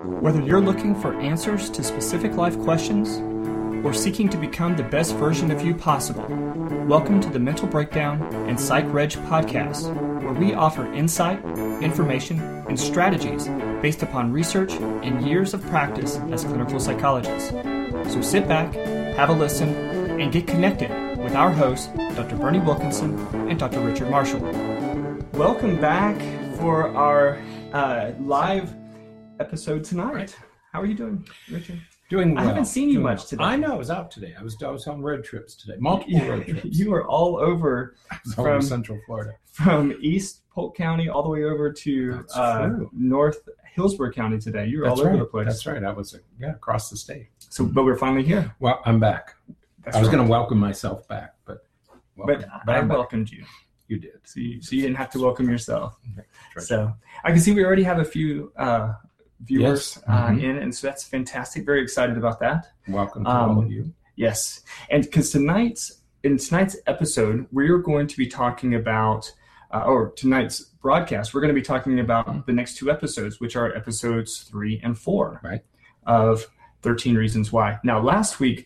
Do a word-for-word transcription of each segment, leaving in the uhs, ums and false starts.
Whether you're looking for answers to specific life questions or seeking to become the best version of you possible, welcome to the Mental Breakdown and Psych Reg podcast, where we offer insight, information, and strategies based upon research and years of practice as clinical psychologists. So sit back, have a listen, and get connected with our hosts, Doctor Bernie Wilkinson and Doctor Richard Marshall. Welcome back for our uh, live episode tonight. Right. How are you doing, Richard? Doing well. I haven't seen you Doing much well. today. I know. I was out today. I was I was on road trips today. Multiple Yeah, road trips. You were all over from from Central Florida, from East Polk County all the way over to That's uh, true. North Hillsborough County today. You were That's all over right. the place. That's right. I was uh, yeah across the state. So, but we're finally here. Well, I'm back. That's I was right. going to welcome myself back, but welcome. But I I'm back. welcomed you. You did. So you, so you didn't have to welcome yourself. Right. So I can see we already have a few uh, viewers Yes. uh, Mhm. in, and so that's fantastic. Very excited about that. Welcome to Um, all of you. Yes, and because tonight's in tonight's episode, we're going to be talking about, uh, or tonight's broadcast, we're going to be talking about the next two episodes, which are episodes three and four Right. of thirteen Reasons Why. Now, last week,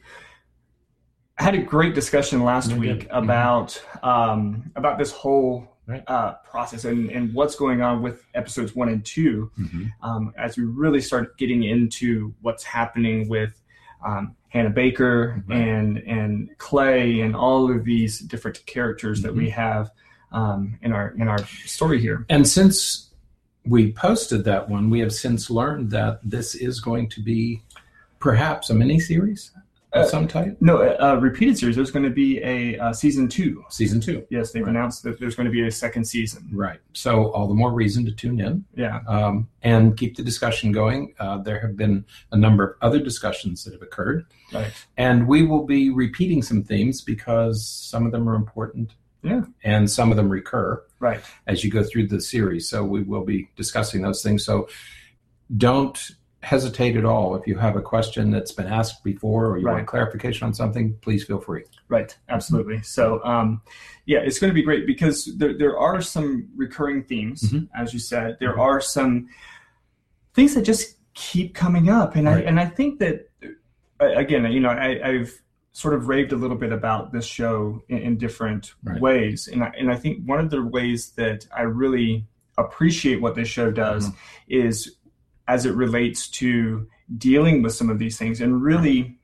I had a great discussion last You week did. Mhm. about um, about this whole Right. uh, process and, and what's going on with episodes one and two. Mhm. Um, as we really start getting into what's happening with um, Hannah Baker Right. and and Clay and all of these different characters that Mm-hmm. we have um, in our in our story here. And since we posted that one, we have since learned that this is going to be perhaps a mini series of Uh, some type. No, a, a repeated series. There's going to be a, uh season two. Season two. Yes, they've Right. announced that there's going to be a second season. Right. So all the more reason to tune in. Yeah. Um, and keep the discussion going. Uh, there have been a number of other discussions that have occurred, Right. and we will be repeating some themes because some of them are important, Yeah. and some of them recur Right. as you go through the series. So we will be discussing those things. So don't hesitate at all. If you have a question that's been asked before or you Right. want clarification on something, please feel free. Right, absolutely. So, um, yeah, it's going to be great because there there are some recurring themes, Mhm. as you said. There Mhm. are some things that just keep coming up, and I Right. and I think that uh, again, you know, I, I've sort of raved a little bit about this show in, in different Right. ways, and I, and I think one of the ways that I really appreciate what this show does Mhm. is as it relates to dealing with some of these things and really.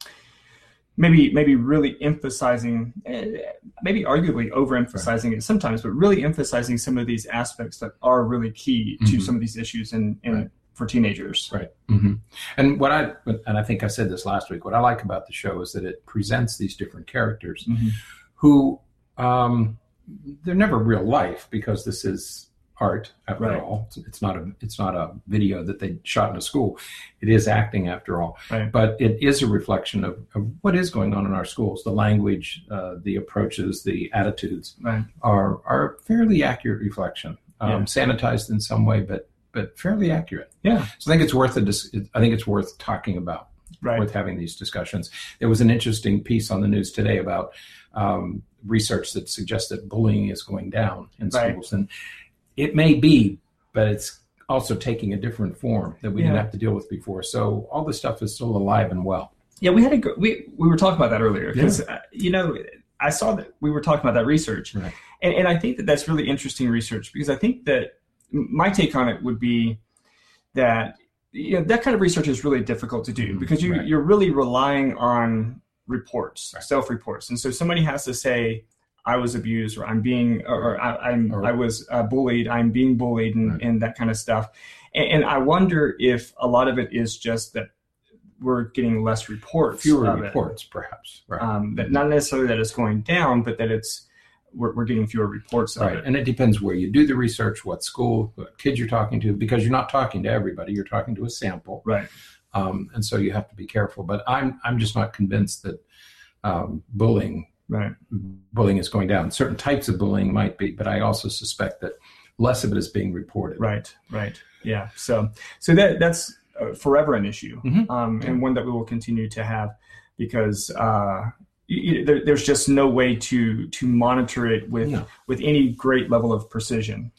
Maybe, maybe really emphasizing, eh, maybe arguably overemphasizing it sometimes, but really emphasizing some of these aspects that are really key to Mhm. some of these issues in, in Right. for teenagers. Right. hmm And what I, and I think I said this last week, what I like about the show is that it presents these different characters Mhm. who, um, they're never real life because this is art after Right. all. It's, it's not a, it's not a video that they shot in a school. It is acting after all, Right. but it is a reflection of, of what is going on in our schools. The language, uh, the approaches, the attitudes Right. are, are a fairly accurate reflection, um, Yeah. sanitized in some way, but, but fairly accurate. Yeah. So I think it's worth a dis- I think it's worth talking about, Right. worth having these discussions. There was an interesting piece on the news today about um, research that suggests that bullying is going down in Right. schools, and it may be, but it's also taking a different form that we Yeah. didn't have to deal with before. So all this stuff is still alive and well. Yeah, we had a gr- we we were talking about that earlier because uh, you know I saw that we were talking about that research, Right. and and I think that that's really interesting research because I think that my take on it would be that you know that kind of research is really difficult to do Mhm. because you Right. you're really relying on reports, Right. self-reports, and so somebody has to say I was abused or I'm being or, or I, I'm Or- I was uh, bullied, I'm being bullied, and, Right. and that kind of stuff, and, and I wonder if a lot of it is just that we're getting less reports, Fewer of it. reports, perhaps. Right. Um, that not necessarily that it's going down, but that it's we're, we're getting fewer reports of Right. it. And it depends where you do the research, what school, what kids you're talking to, because you're not talking to everybody. You're talking to a sample. Right. Um, and so you have to be careful. But I'm I'm just not convinced that um, bullying Right. bullying is going down. Certain types of bullying might be, but I also suspect that less of it is being reported. Right. Right. Yeah. So so that that's uh, forever an issue, Mhm. um, and one that we will continue to have because uh, you, you, there, there's just no way to to monitor it with No. with any great level of precision.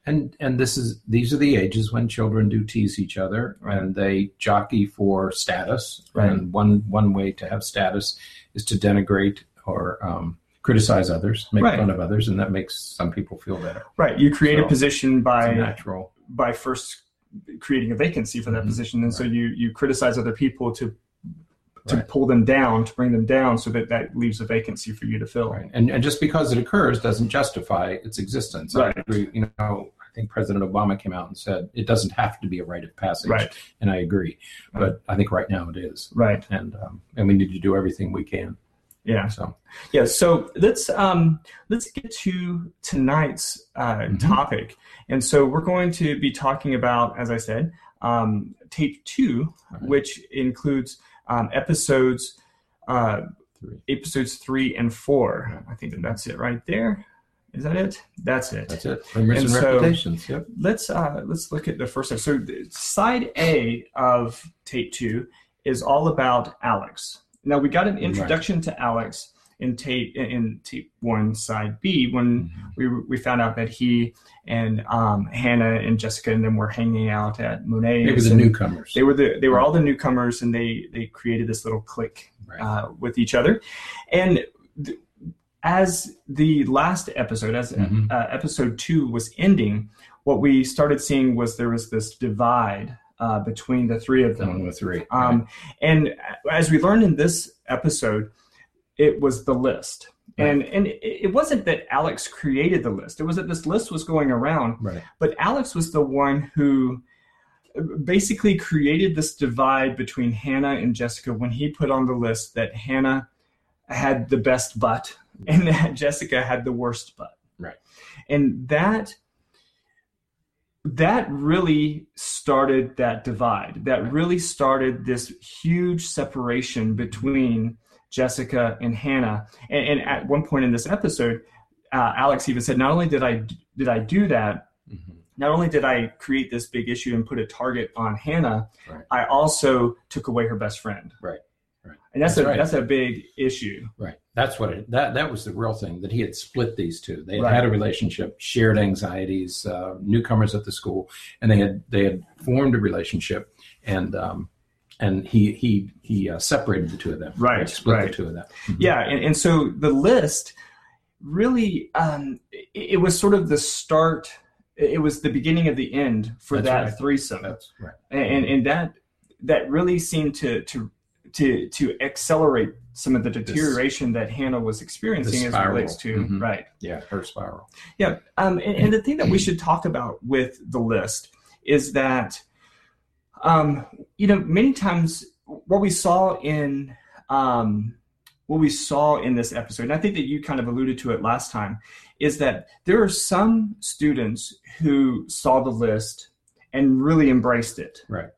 And and this is these are the ages when children do tease each other, Right. and they jockey for status. Right. And one one way to have status is to denigrate or um, criticize others, make Right. fun of others, and that makes some people feel better. Right. You create So, a position It's by natural. by first creating a vacancy for that Mhm. position, and so Right. you you criticize other people to to Right. pull them down, to bring them down, so that that leaves a vacancy for you to fill. Right. And and just because it occurs doesn't justify its existence. Right. I agree. You know, I think President Obama came out and said it doesn't have to be a rite of passage, Right. and I agree. But I think right now it is, Right. and um, and we need to do everything we can. Yeah. So Yeah. So let's um let's get to tonight's uh, Mhm. topic, and so we're going to be talking about, as I said, um, tape two, Right. which includes um, episodes uh, three. episodes three and four. Right. I think that that's it right there. Is that it? That's it. That's it. Rumors And and, so- reputations. Yep. Let's uh, let's look at the first episode. So side A of tape two is all about Alex. Now we got an introduction to Alex in tape in tape one, side B, when we we found out that he and um, Hannah and Jessica and them were hanging out at Monet's. They were the and newcomers. They were the they were all the newcomers, and they they created this little clique Right. uh, with each other. And th- as the last episode, as Mhm. uh, episode two was ending, what we started seeing was there was this divide uh, between the three of them. One with three. Um, and as we learned in this episode, it was the list. Right. And and it it wasn't that Alex created the list. It was that this list was going around, right. but Alex was the one who basically created this divide between Hannah and Jessica when he put on the list that Hannah had the best butt and that Jessica had the worst butt. Right. And that that really started that divide. That really started this huge separation between Jessica and Hannah. And, and at one point in this episode, uh, Alex even said, "Not only did I did I do that, Mhm. not only did I create this big issue and put a target on Hannah, Right. I also took away her best friend." Right. Right. And that's, That's a right. that's a big issue. Right. That's what it, that that was the real thing, that he had split these two. They had Right. had a relationship, shared anxieties, uh, newcomers at the school, and they had they had formed a relationship, and um, and he he he uh, separated the two of them. Right, Split right. the two of them. Mhm. Yeah, and, and so the list really, um, it, it was sort of the start. It was the beginning of the end for That's that right. threesome, That's right. and and that that really seemed to to to to accelerate some of the deterioration that Hannah was experiencing as it spiral. relates to Mhm. right. Yeah, her spiral. Yeah, um, and, and the thing that we should talk about with the list is that, um, you know, many times what we saw in um, what we saw in this episode, and I think that you kind of alluded to it last time, is that there are some students who saw the list and really embraced it. Right.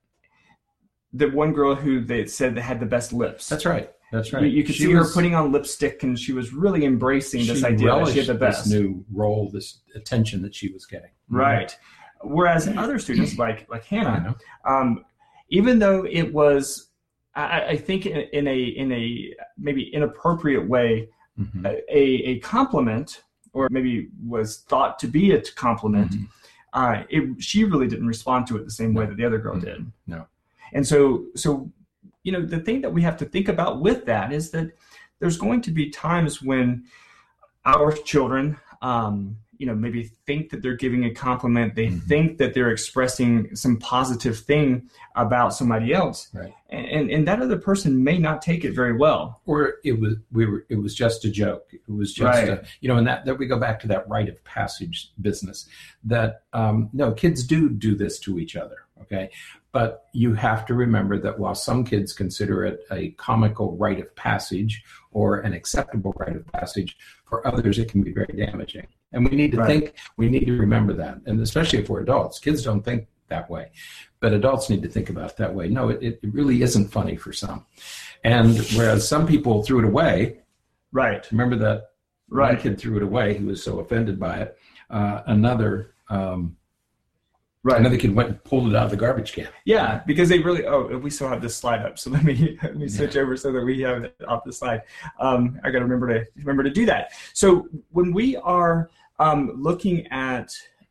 The one girl who they said that had the best lips. That's right. That's right. You, you could She see her was- putting on lipstick, and she was really embracing this she idea that relished she had the best. this new role, this attention that she was getting. Right. Whereas other students like like You Hannah, know? um, even though it was, I, I think in, in a in a maybe inappropriate way, Mhm. a, a compliment, or maybe was thought to be a compliment, Mhm. uh, it, she really didn't respond to it the same way that the other girl Mhm. did. No. And so so you know the thing that we have to think about with that is that there's going to be times when our children, um, you know, maybe think that they're giving a compliment. They Mhm. think that they're expressing some positive thing about somebody else, Right. and and that other person may not take it very well. Or it was we were it was just a joke. It was just Right. a, you know, and that, that we go back to that rite of passage business. That um, no, kids do do this to each other. Okay, but you have to remember that while some kids consider it a comical rite of passage or an acceptable rite of passage, for others it can be very damaging. And we need to Right. think. We need to remember that, and especially if we're adults, kids don't think that way. But adults need to think about it that way. No, it, it really isn't funny for some. And whereas some people threw it away, Right. remember that Right. one kid threw it away. He was so offended by it. Uh, another um, Right. another kid went and pulled it out of the garbage can. Yeah, because they really. Oh, we still have this slide up, so let me let me switch over so that we have it off the slide. Um, I got to remember to remember to do that. So when we are um, looking at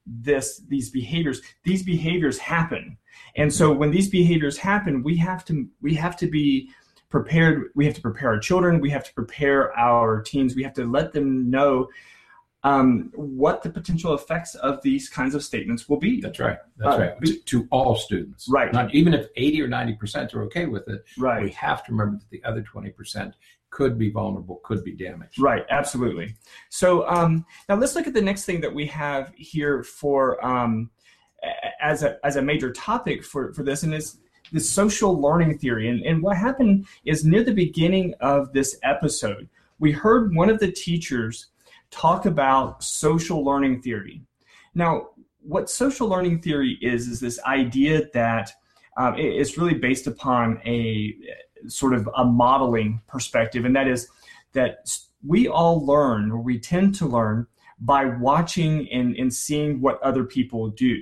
this these behaviors. These behaviors happen, and so when these behaviors happen, we have to we have to be prepared. We have to prepare our children. We have to prepare our teens. We have to let them know um, what the potential effects of these kinds of statements will be. That's right. That's uh, right. To, to all students. Right. Not even if eighty or ninety percent are okay with it. Right. We have to remember that the other twenty percent could be vulnerable, could be damaged. Right. Absolutely. So um, now let's look at the next thing that we have here for um, as a as a major topic for, for this, and it's the social learning theory. And, and what happened is near the beginning of this episode, we heard one of the teachers talk about social learning theory. Now, what social learning theory is, is this idea that um, it, it's really based upon a sort of a modeling perspective, and that is that we all learn, or we tend to learn, by watching and, and seeing what other people do.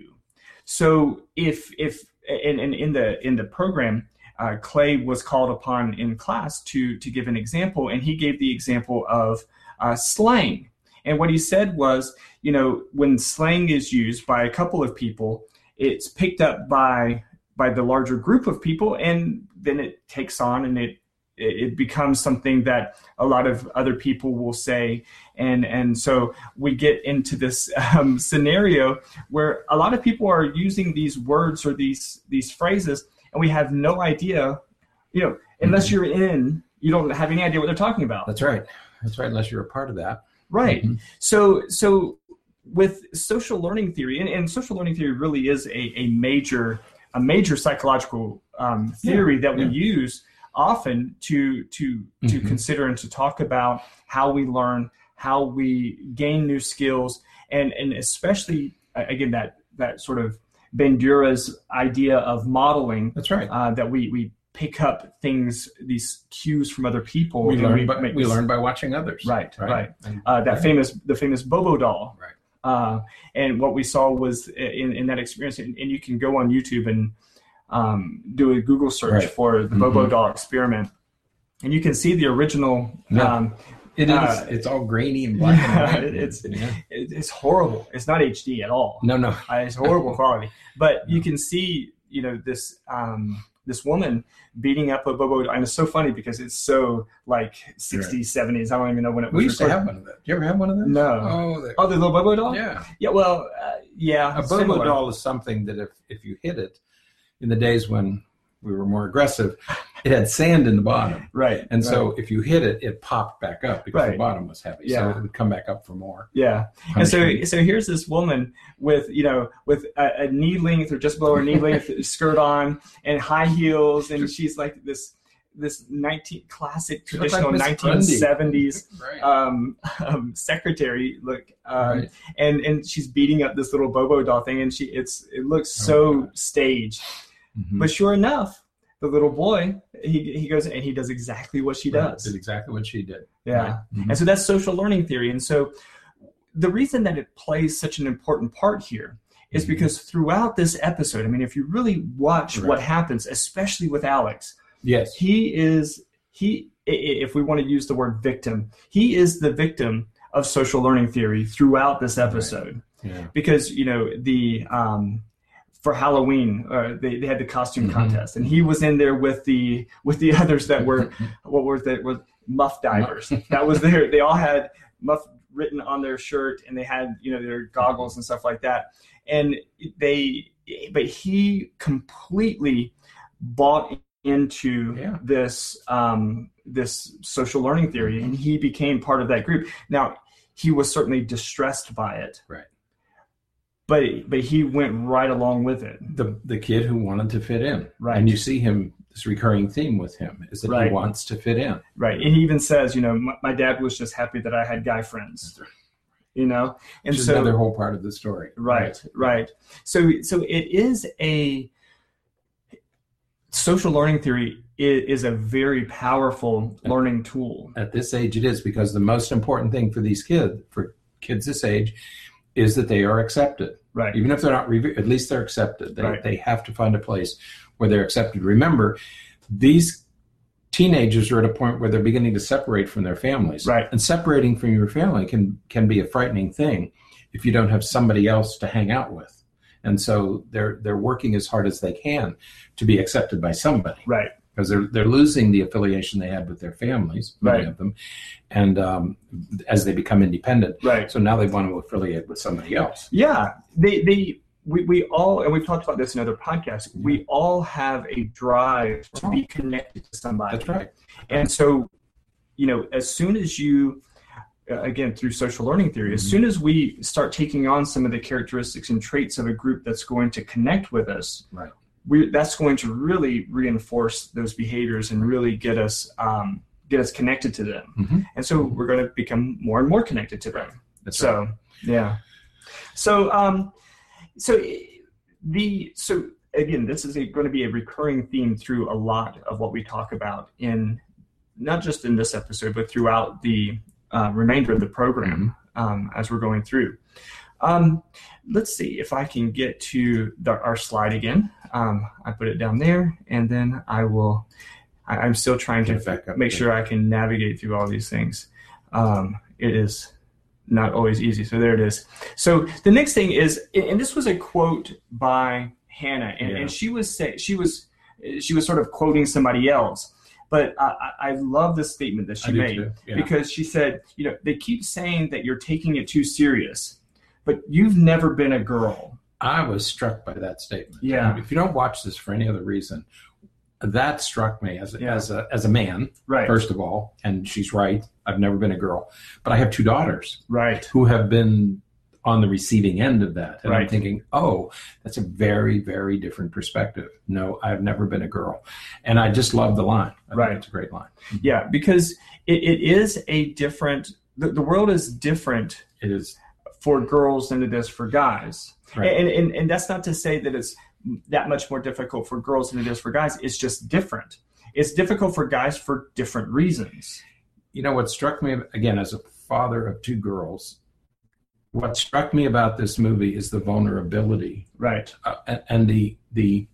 So if if in, in, in the in the program, uh, Clay was called upon in class to to give an example, and he gave the example of uh, slang. And what he said was, you know, when slang is used by a couple of people, it's picked up by by the larger group of people, and then it takes on and it it becomes something that a lot of other people will say. And and so we get into this um, scenario where a lot of people are using these words or these these phrases, and we have no idea, you know, unless you're in, you don't have any idea what they're talking about. That's right. That's right, unless you're a part of that. Right. Mm-hmm. So so with social learning theory, and, and social learning theory really is a, a major a major psychological um, theory yeah, that we yeah. use often to to to mm-hmm. consider and to talk about how we learn, how we gain new skills, and and especially again that that sort of Bandura's idea of modeling. That's right. Uh, that we we pick up things, these cues from other people. We learn we, by, we this, learn by watching others. Right. Right. right. And, uh, that right. famous the famous Bobo doll. Right. Uh, and what we saw was in, in that experience, and, and you can go on YouTube and um, do a Google search right. for the mm-hmm. Bobo doll experiment, and you can see the original. Yeah. Um, it is. Uh, it's all grainy and black and white. it, it's yeah. it, it's horrible. It's not H D at all. No, no. Uh, it's horrible quality. But no. you can see, you know, this um, this woman beating up a Bobo, and it's so funny because it's so like sixties, seventies. I don't even know when it was. We used recorded. to have one of those. Do you ever have one of those? No. Oh, the, oh, the little Bobo doll? Yeah. Yeah, well, uh, yeah. A Bobo similar. doll is something that if, if you hit it, in the days when we were more aggressive, it had sand in the bottom. Right. And right. so if you hit it, it popped back up because right. the bottom was heavy. Yeah. So it would come back up for more. Yeah. Punishment. And so so here's this woman with, you know, with a, a knee length or just below her knee length skirt on and high heels, and she's like this this nineteen classic traditional like nineteen seventies right. um, um, secretary look, um, right. and and she's beating up this little Bobo doll thing, and she it's it looks so oh, staged, mm-hmm. but sure enough, the little boy he he goes and he does exactly what she right. does. Did exactly what she did. Yeah, right. mm-hmm. And so that's social learning theory, and so the reason that it plays such an important part here is mm-hmm. because throughout this episode, I mean, if you really watch right. what happens, especially with Alex. Yes, he is. He, if we want to use the word victim, he is the victim of social learning theory throughout this episode. Right. Yeah. Because you know the um, for Halloween, uh, they they had the costume mm-hmm. contest, and he was in there with the with the others that were what were that was muff divers. That was their. They all had muff written on their shirt, and they had you know their goggles and stuff like that. And they, but he completely bought into yeah. this um, this social learning theory, and he became part of that group. Now, he was certainly distressed by it, right? But but he went right along with it. The the kid who wanted to fit in, right? And you see him. This recurring theme with him is that right. he wants to fit in, right? And he even says, you know, my, my dad was just happy that I had guy friends. Right. You know, and Which is so another whole part of the story, right? Right. right. So so it is a. Social learning theory is a very powerful learning tool. At this age, it is, because the most important thing for these kids, for kids this age, is that they are accepted. Right. Even if they're not, at least they're accepted. They right. they have to find a place where they're accepted. Remember, these teenagers are at a point where they're beginning to separate from their families. Right. And separating from your family can can be a frightening thing if you don't have somebody else to hang out with. And so they're they're working as hard as they can to be accepted by somebody. Right. Because they're they're losing the affiliation they had with their families, many Right. of them, and um, as they become independent. Right. So now they want to affiliate with somebody else. Yeah. They they we, we all, and we've talked about this in other podcasts, we all have a drive to be connected to somebody. That's right. And so, you know, as soon as you, uh, again, through social learning theory, mm-hmm. as soon as we start taking on some of the characteristics and traits of a group that's going to connect with us, right. we, that's going to really reinforce those behaviors and really get us um, get us connected to them. Mm-hmm. And so we're going to become more and more connected to them. That's so, right. yeah. So, um, so the so again, this is a, going to be a recurring theme through a lot of what we talk about in not just in this episode, but throughout the uh, remainder of the program um, as we're going through. Um, let's see if I can get to the, our slide again. Um, I put it down there, and then I will. I, I'm still trying to make sure I can navigate through all these things. Um, it is not always easy. So there it is. So the next thing is, and this was a quote by Hannah, and, yeah. and she was say, she was she was sort of quoting somebody else. But I, I love this statement that she made yeah. because she said, you know, they keep saying that you're taking it too serious, but you've never been a girl. I was struck by that statement. Yeah. If you don't watch this for any other reason, that struck me as a, yeah. as a as a man, right. first of all, and she's right. I've never been a girl, but I have two daughters, right, who have been on the receiving end of that, and right. I'm thinking, oh, that's a very, very different perspective. No, I've never been a girl, and I just love the line. I right, think it's a great line. Yeah, because it, it is a different. The, the world is different. It is for girls than it is for guys, right. and, and and that's not to say that it's that much more difficult for girls than it is for guys. It's just different. It's difficult for guys for different reasons. You know, what struck me, again, as a father of two girls, what struck me about this movie is the vulnerability. Right. Uh, and, and the the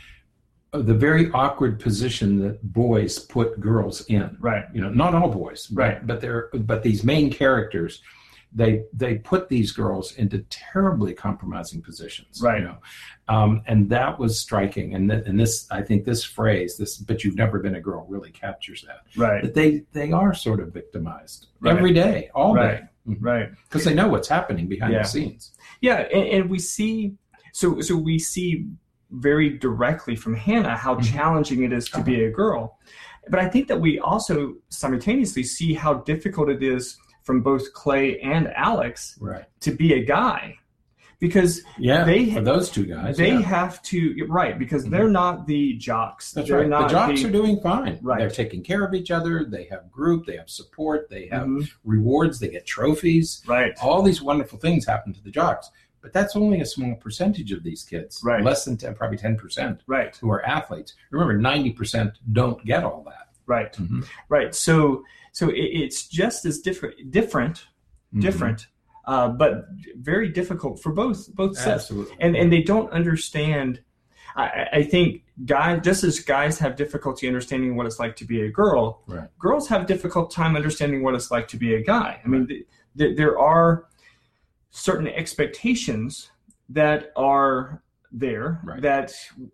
uh, the very awkward position that boys put girls in. Right. You know, not all boys. Right. But, but they're but these main characters, they they put these girls into terribly compromising positions. Right. You know? Um, and that was striking. And, th- and this, I think this phrase, this, but you've never been a girl, really captures that. Right. That they, they are sort of victimized right. every day, all right. day. Mm-hmm. Right. Because they know what's happening behind yeah. the scenes. Yeah. And, and we see, so, so we see very directly from Hannah how mm-hmm. challenging it is to uh-huh. be a girl. But I think that we also simultaneously see how difficult it is from both Clay and Alex right. to be a guy. Because yeah, they for those two guys, they yeah. have to right because mm-hmm. they're not the jocks. That's they're right. Not the jocks the, are doing fine. Right. They're taking care of each other. They have group. They have support. They have mm-hmm. rewards. They get trophies. Right. All these wonderful things happen to the jocks, but that's only a small percentage of these kids. Right. Less than ten, probably ten percent. Right. Who are athletes. Remember, ninety percent don't get all that. Right. Mm-hmm. Right. So so it, it's just as different. Different. Mm-hmm. Different. Uh, but very difficult for both both sets, Absolutely. and and they don't understand. I, I think guys, just as guys have difficulty understanding what it's like to be a girl, right. girls have a difficult time understanding what it's like to be a guy. I mean, th- th- there are certain expectations that are there right. that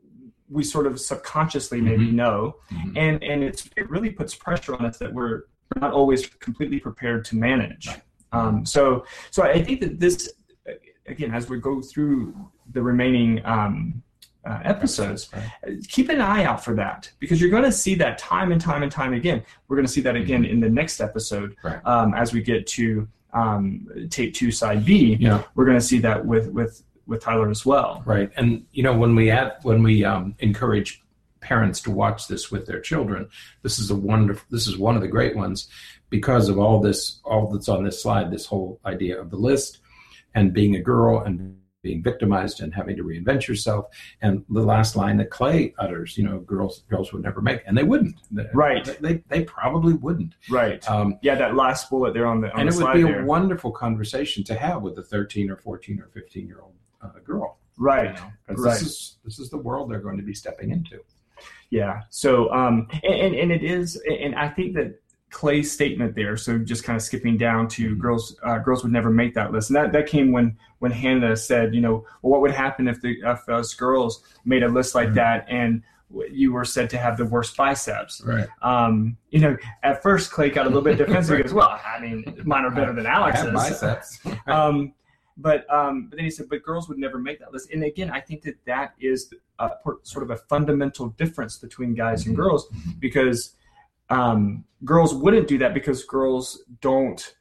we sort of subconsciously maybe mm-hmm. know, mm-hmm. and and it's, it really puts pressure on us that we're not always completely prepared to manage. Right. Um, so, so I think that this, again, as we go through the remaining um, uh, episodes, right. keep an eye out for that because you're going to see that time and time and time again. We're going to see that again in the next episode right. um, as we get to um, tape two, side B. Yeah. We're going to see that with with with Tyler as well. Right, and you know when we add when we um, encourage parents to watch this with their children, this is a wonderful. This is one of the great ones. Because of all this, all that's on this slide, this whole idea of the list and being a girl and being victimized and having to reinvent yourself. And the last line that Clay utters, you know, girls girls would never make, and they wouldn't. Right. They they, they probably wouldn't. Right. Um, yeah, that last bullet there on the on And the it would slide be there. a wonderful conversation to have with a thirteen or fourteen or fifteen year old uh, girl. Right. You know, right. This is this is the world they're going to be stepping into. Yeah. So um and and it is, and I think that Clay's statement there, so just kind of skipping down to Mm-hmm. girls uh, girls would never make that list. And that, that came when when Hannah said, you know, well, what would happen if the if us girls made a list like Mm-hmm. that and you were said to have the worst biceps? Right. Um, you know, at first Clay got a little bit defensive. He goes, well, I mean, mine are better than I Alex's. have biceps. Um, but um, but then he said, but girls would never make that list. And again, I think that that is a, sort of a fundamental difference between guys and girls, because um, girls wouldn't do that because girls don't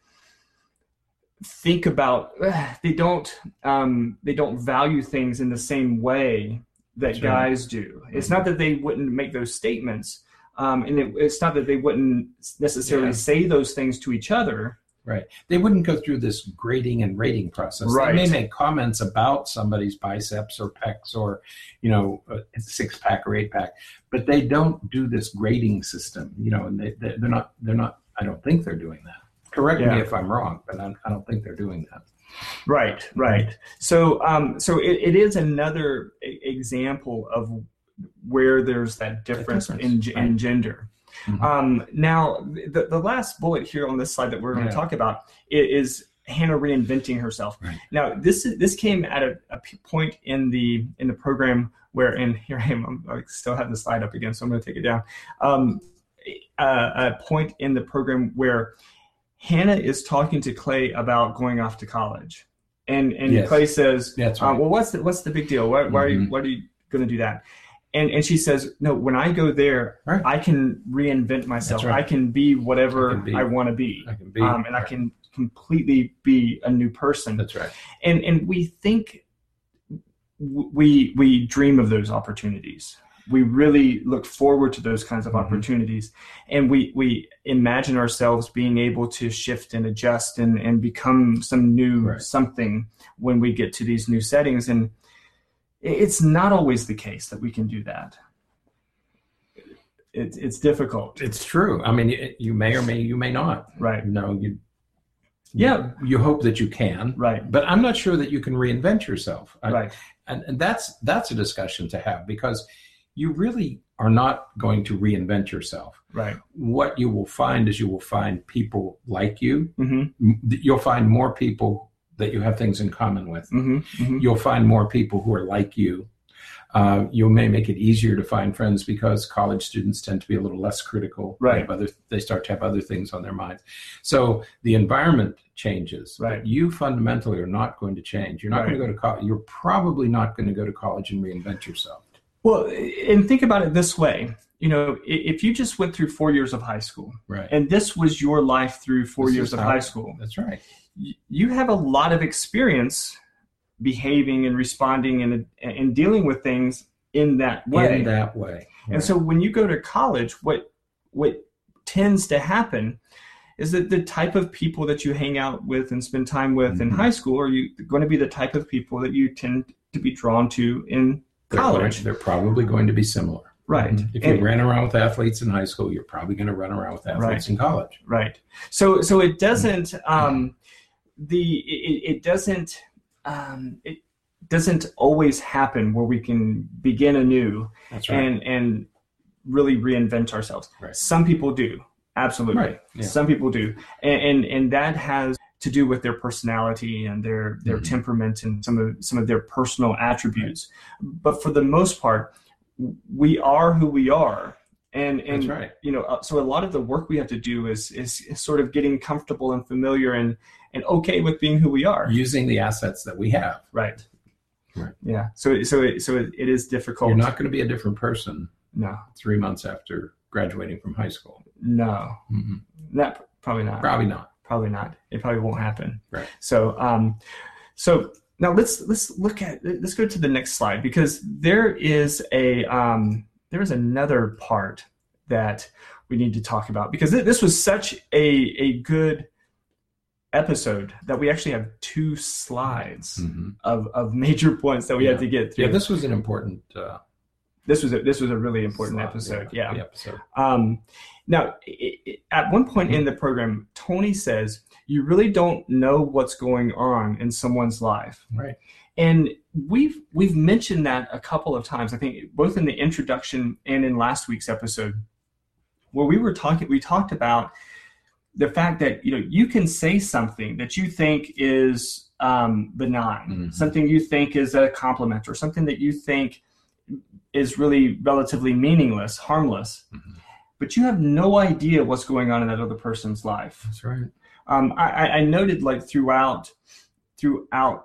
think about they don't um, they don't value things in the same way that That's right. guys do. It's not that they wouldn't make those statements, um, and it, it's not that they wouldn't necessarily Yeah. say those things to each other. Right. They wouldn't go through this grading and rating process. Right. They may make comments about somebody's biceps or pecs or, you know, a six pack or eight pack, but they don't do this grading system, you know, and they, they're not, they're not, I don't think they're doing that. Correct Yeah. me if I'm wrong, but I'm, I don't think they're doing that. Right, right. So, um, so it, it is another e- example of where there's that difference, difference, in, right. in gender. Mhm. Um, now, the, the last bullet here on this slide that we're going to Yeah. talk about is Hannah reinventing herself. Right. Now, this is, this came at a, a p- point in the in the program where, and here I am, I'm, I still have the slide up again, so I'm going to take it down. Um, uh, a point in the program where Hannah is talking to Clay about going off to college, and and Yes. Clay says, That's uh, right. "Well, what's the what's the big deal? Why, why are you Mhm. why are you going to do that?" And and she says, "No, when I go there, Right. I can reinvent myself. That's right. I can be whatever I can be- I want to be, I can be. um, and I Right. can completely be a new person." That's right. And and we think w- we we dream of those opportunities. We really look forward to those kinds of Mhm. opportunities, and we we imagine ourselves being able to shift and adjust and and become some new Right. something when we get to these new settings. And it's not always the case that we can do that. It's it's difficult, It's true. I mean, you, you may or may, you may not. right? You know, you, Yeah. you hope that you can, Right, but I'm not sure that you can reinvent yourself. I- right, And, and that's that's a discussion to have, because you really are not going to reinvent yourself. right. What you will find is you will find people like you. Mm-hmm, M- You'll find more people that you have things in common with. mm-hmm, mm-hmm. You'll find more people who are like you. Uh, you may make it easier to find friends because college students tend to be a little less critical. They, Right. have other, they start to have other things on their minds. So the environment changes. Right. But you fundamentally are not going to change. You're not Right. going to go to college. You're probably not going to go to college and reinvent yourself. Well, and think about it this way. You know, i- if you just went through four years of high school, Right. and this was your life through four This years is of how- high school, That's right. y- you have a lot of experience behaving and responding and and dealing with things in that way. In that way. And so when you go to college, what what tends to happen is that the type of people that you hang out with and spend time with in Mhm. high school are you going to be the type of people that you tend to be drawn to in They're college. going- they're probably going to be similar. Right. Mhm. If you And- ran around with athletes in high school, you're probably going to run around with athletes in college. Right. So so it doesn't um, the it, it doesn't um, it doesn't always happen where we can begin anew That's right. and and really reinvent ourselves. Right. Some people do, absolutely. Right, yeah. Some people do, and, and and that has to do with their personality and their their Mhm. temperament and some of some of their personal attributes. But for the most part, we are who we are. And and That's right. you know, uh, so a lot of the work we have to do is, is is sort of getting comfortable and familiar and and okay with being who we are. Using the assets that we have. Right. Right. Yeah. So so it, so it, it is difficult. You're not going to be a different person No. three months after graduating from high school. No. Mm-mm. Not probably not. Probably not. Probably not. It probably won't happen. Right. So um, so now let's let's look at let's go to the next slide, because there is a um there is another part that we need to talk about, because th- this was such a a good episode that we actually have two slides Mhm. of, of major points that we Yeah. had to get through. Yeah, this was an important uh, this was a, this was a really important slide, episode. Yeah. the episode. Um, now, i i at one point in the program, Tony says you really don't know what's going on in someone's life, Right. and we've we've mentioned that a couple of times. I think both in the introduction and in last week's episode, where we were talking, we talked about the fact that, you know, you can say something that you think is um, benign, mm-hmm. something you think is a compliment, or something that you think is really relatively meaningless, harmless, mm-hmm. but you have no idea what's going on in that other person's life. That's right. Um, I, I noted like throughout, throughout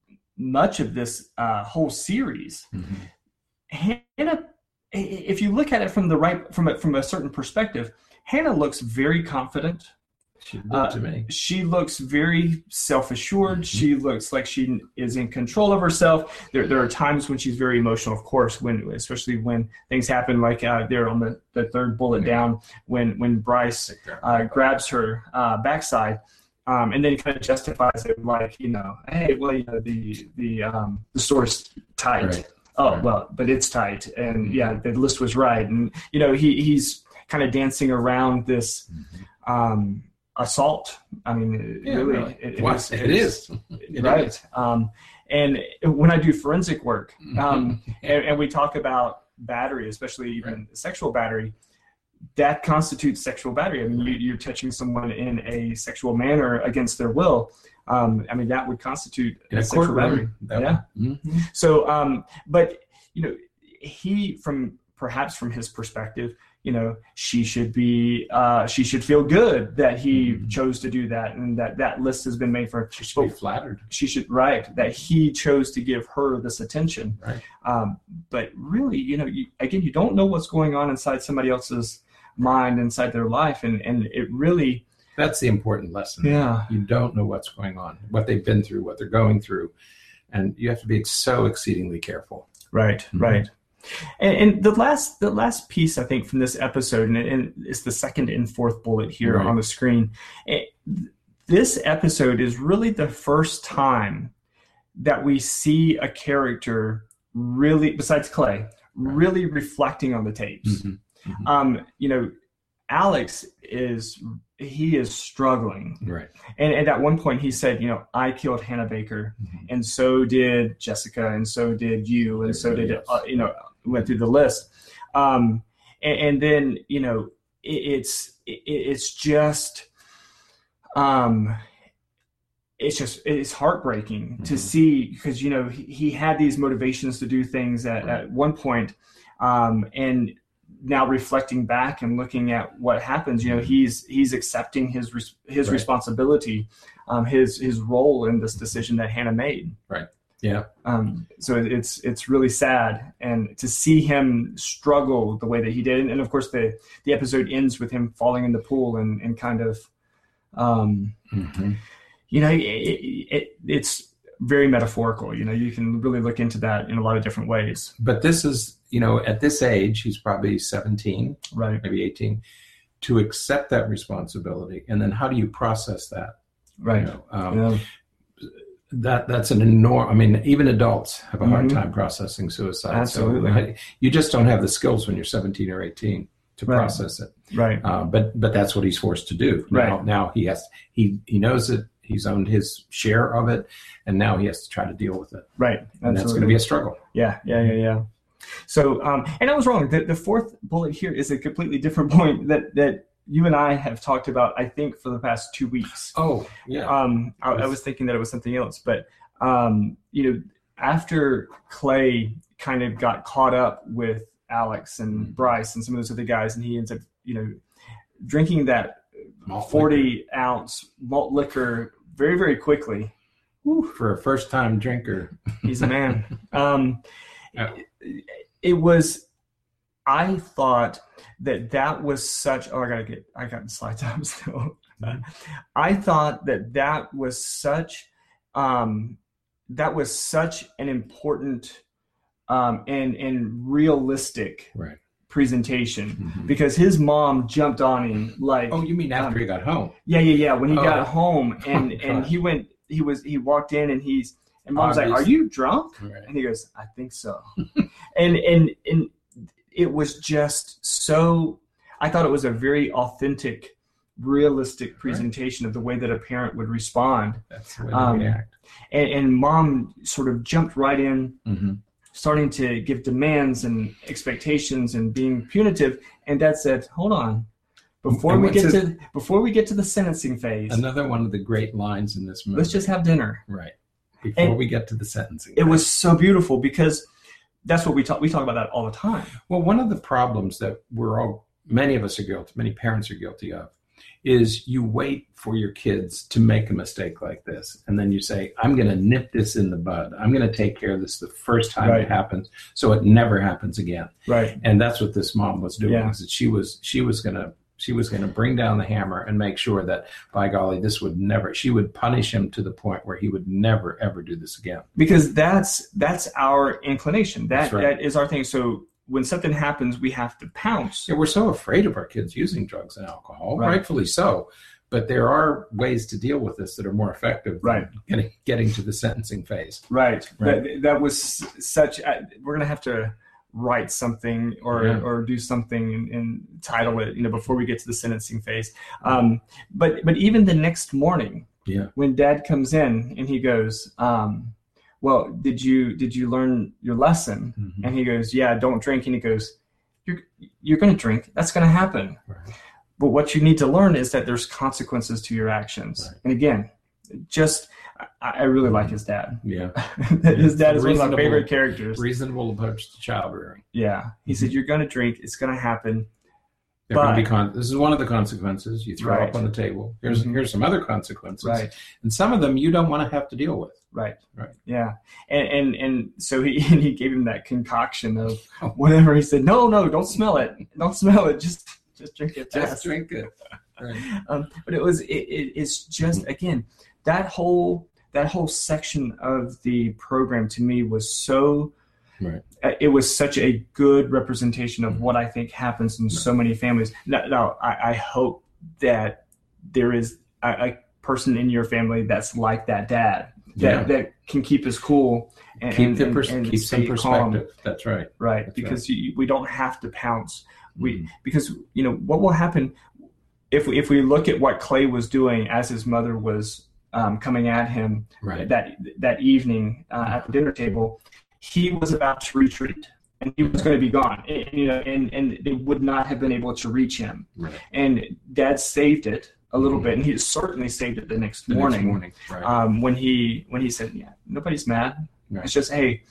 much of this uh, whole series, mm-hmm. Hannah, if you look at it from the right, from a, from a certain perspective, Hannah looks very confident. She looked uh, to me. She looks very self-assured. Mm-hmm. She looks like she is in control of herself. There, there are times when she's very emotional, of course, when, especially when things happen, like uh, there on the, the third bullet mm-hmm. down, when when Bryce uh, grabs her uh, backside, um, and then kind of justifies it like, you know, hey, well, you know, the the um, the store's tight. Right. Oh, right. Well, but it's tight, and mm-hmm. yeah, the list was right, and you know, he he's kind of dancing around this mm-hmm. um, assault. I mean, yeah, really, really. It, it, well, is, it, it is. It right. Is. Um, and when I do forensic work, um, and, and we talk about battery, especially even right. sexual battery, that constitutes sexual battery. I mean, you, you're touching someone in a sexual manner against their will. Um, I mean, that would constitute in a sexual battery. Yeah. Mm-hmm. So, um, but you know, he from perhaps from his perspective, you know, she should be, uh, she should feel good that he mm-hmm. chose to do that, and that that list has been made for her. She should be flattered. She should, right, that he chose to give her this attention. Right. Um, but really, you know, you, again, you don't know what's going on inside somebody else's mind, inside their life, and and it really. That's the important lesson. Yeah. You don't know what's going on, what they've been through, what they're going through, and you have to be so exceedingly careful. Right. Mm-hmm. Right. And, and the last, the last piece, I think, from this episode, and, and it's the second and fourth bullet here right. on the screen. It, this episode is really the first time that we see a character really, besides Clay, right. really reflecting on the tapes. Mm-hmm. Mm-hmm. Um, you know, Alex is he is struggling, right? And, and at one point he said, you know, I killed Hannah Baker, mm-hmm. and so did Jessica, and so did you, and there so did yes. uh, you know. Went through the list, um, and, and then you know it, it's it, it's just um, it's just it's heartbreaking mm-hmm. to see, because you know he, he had these motivations to do things at, right. at one point, um, and now reflecting back and looking at what happens, you know he's he's accepting his his right. responsibility, um, his his role in this decision that Hannah made. Right. Yeah. Um, so it's it's really sad, and to see him struggle the way that he did, and, and of course the the episode ends with him falling in the pool and, and kind of, um, mm-hmm. you know, it, it, it's very metaphorical. You know, you can really look into that in a lot of different ways. But this is, you know, at this age, he's probably seventeen, right? Maybe eighteen, to accept that responsibility, and then how do you process that? Right. You know, um, yeah. That that's an enormous. I mean, even adults have a hard mm-hmm. time processing suicide. Absolutely. So you just don't have the skills when you're seventeen or eighteen to right. process it. Right. Uh, but but that's what he's forced to do. Now, right. now he has he he knows it. He's owned his share of it, and now he has to try to deal with it. Right. And Absolutely. that's going to be a struggle. Yeah. Yeah. Yeah. Yeah. So, um, and I was wrong. The, the fourth bullet here is a completely different point that that. You and I have talked about, I think, for the past two weeks. Oh, yeah. Um, I, I was thinking that it was something else, but um, you know, after Clay kind of got caught up with Alex and mm-hmm. Bryce and some of those other guys, and he ends up, you know, drinking that malt forty liquor. Ounce malt liquor very, very quickly. Whew, for a first-time drinker, he's a man. um, yeah. it, it was. I thought that that was such. Oh, I gotta get. I got slide time still. I thought that that was such. Um, that was such an important um, and and realistic right. presentation mm-hmm. because his mom jumped on him like. Oh, you mean after um, he got home? Yeah, yeah, yeah. When he oh. got home and oh, and he went, he was he walked in and he's and mom's Obviously. like, "Are you drunk?" Right. And he goes, "I think so." and and and. It was just so, I thought it was a very authentic, realistic presentation right. of the way that a parent would respond. That's the way um, they react. And, and mom sort of jumped right in, mm-hmm. starting to give demands and expectations and being punitive. And dad said, hold on, before And we what's get his- to before we get to the sentencing phase, Another one of the great lines in this movie. let's just have dinner. Right. Before And we get to the sentencing. It was so beautiful because that's what we talk we talk about that all the time. Well, one of the problems that we're all, many of us are guilty, many parents are guilty of, is you wait for your kids to make a mistake like this. And then you say, I'm going to nip this in the bud. I'm going to take care of this the first time Right. it happens so it never happens again. Right. And that's what this mom was doing. Yeah. Is that she was, she was going to, she was going to bring down the hammer and make sure that, by golly, this would never, she would punish him to the point where he would never, ever do this again. Because that's that's our inclination. That That's right. that is our thing. So when something happens, we have to pounce. Yeah, we're so afraid of our kids using drugs and alcohol, Right. rightfully so. But there are ways to deal with this that are more effective than Right. getting, getting to the sentencing phase. Right. Right. That, that was such. Uh, we're gonna have to write something or Yeah. or do something and, and title it. You know, before we get to the sentencing phase. Um, but but even the next morning, Yeah. when Dad comes in and he goes, um, "Well, did you did you learn your lesson?" Mhm. And he goes, "Yeah, don't drink." And he goes, "You're you're gonna drink. That's gonna happen." Right. But what you need to learn is that there's consequences to your actions. Right. And again, just I, I really like his dad. Yeah. His dad is one of my Reasonable- favorite characters. Reasonable approach to child rearing. Yeah, he said, "You're going to drink. It's going to happen." There are But- gonna be con- this is one of the consequences. You throw Right. up on the table. Here's Mhm. here's some other consequences. Right. And some of them you don't want to have to deal with. Right. Right. Yeah. And and and so he and he gave him that concoction of whatever. He said, "No, no, don't smell it. Don't smell it. Just just drink it Just fast." drink it. Right. Um, but it was it, it, it's just again that whole that whole section of the program to me was so Right. uh, it was such a good representation of what I think happens in so many families. Now, now I, I hope that there is a, a person in your family that's like that dad that, Yeah. that can keep his cool and Keep the and- pers- and keep some stay calm. perspective. That's right. Right, That's because You, we don't have to pounce. We Mhm. because you know what will happen if we, if we look at what Clay was doing as his mother was um, coming at him Right. that that evening uh, at the dinner table. He was about to retreat, and he was going to be gone. And, you know, and and they would not have been able to reach him. Right. And Dad saved it a little Mhm. bit, and he certainly saved it the next The morning. next morning. Right. Um, when he when he said, "Yeah, nobody's mad. Right. It's just hey,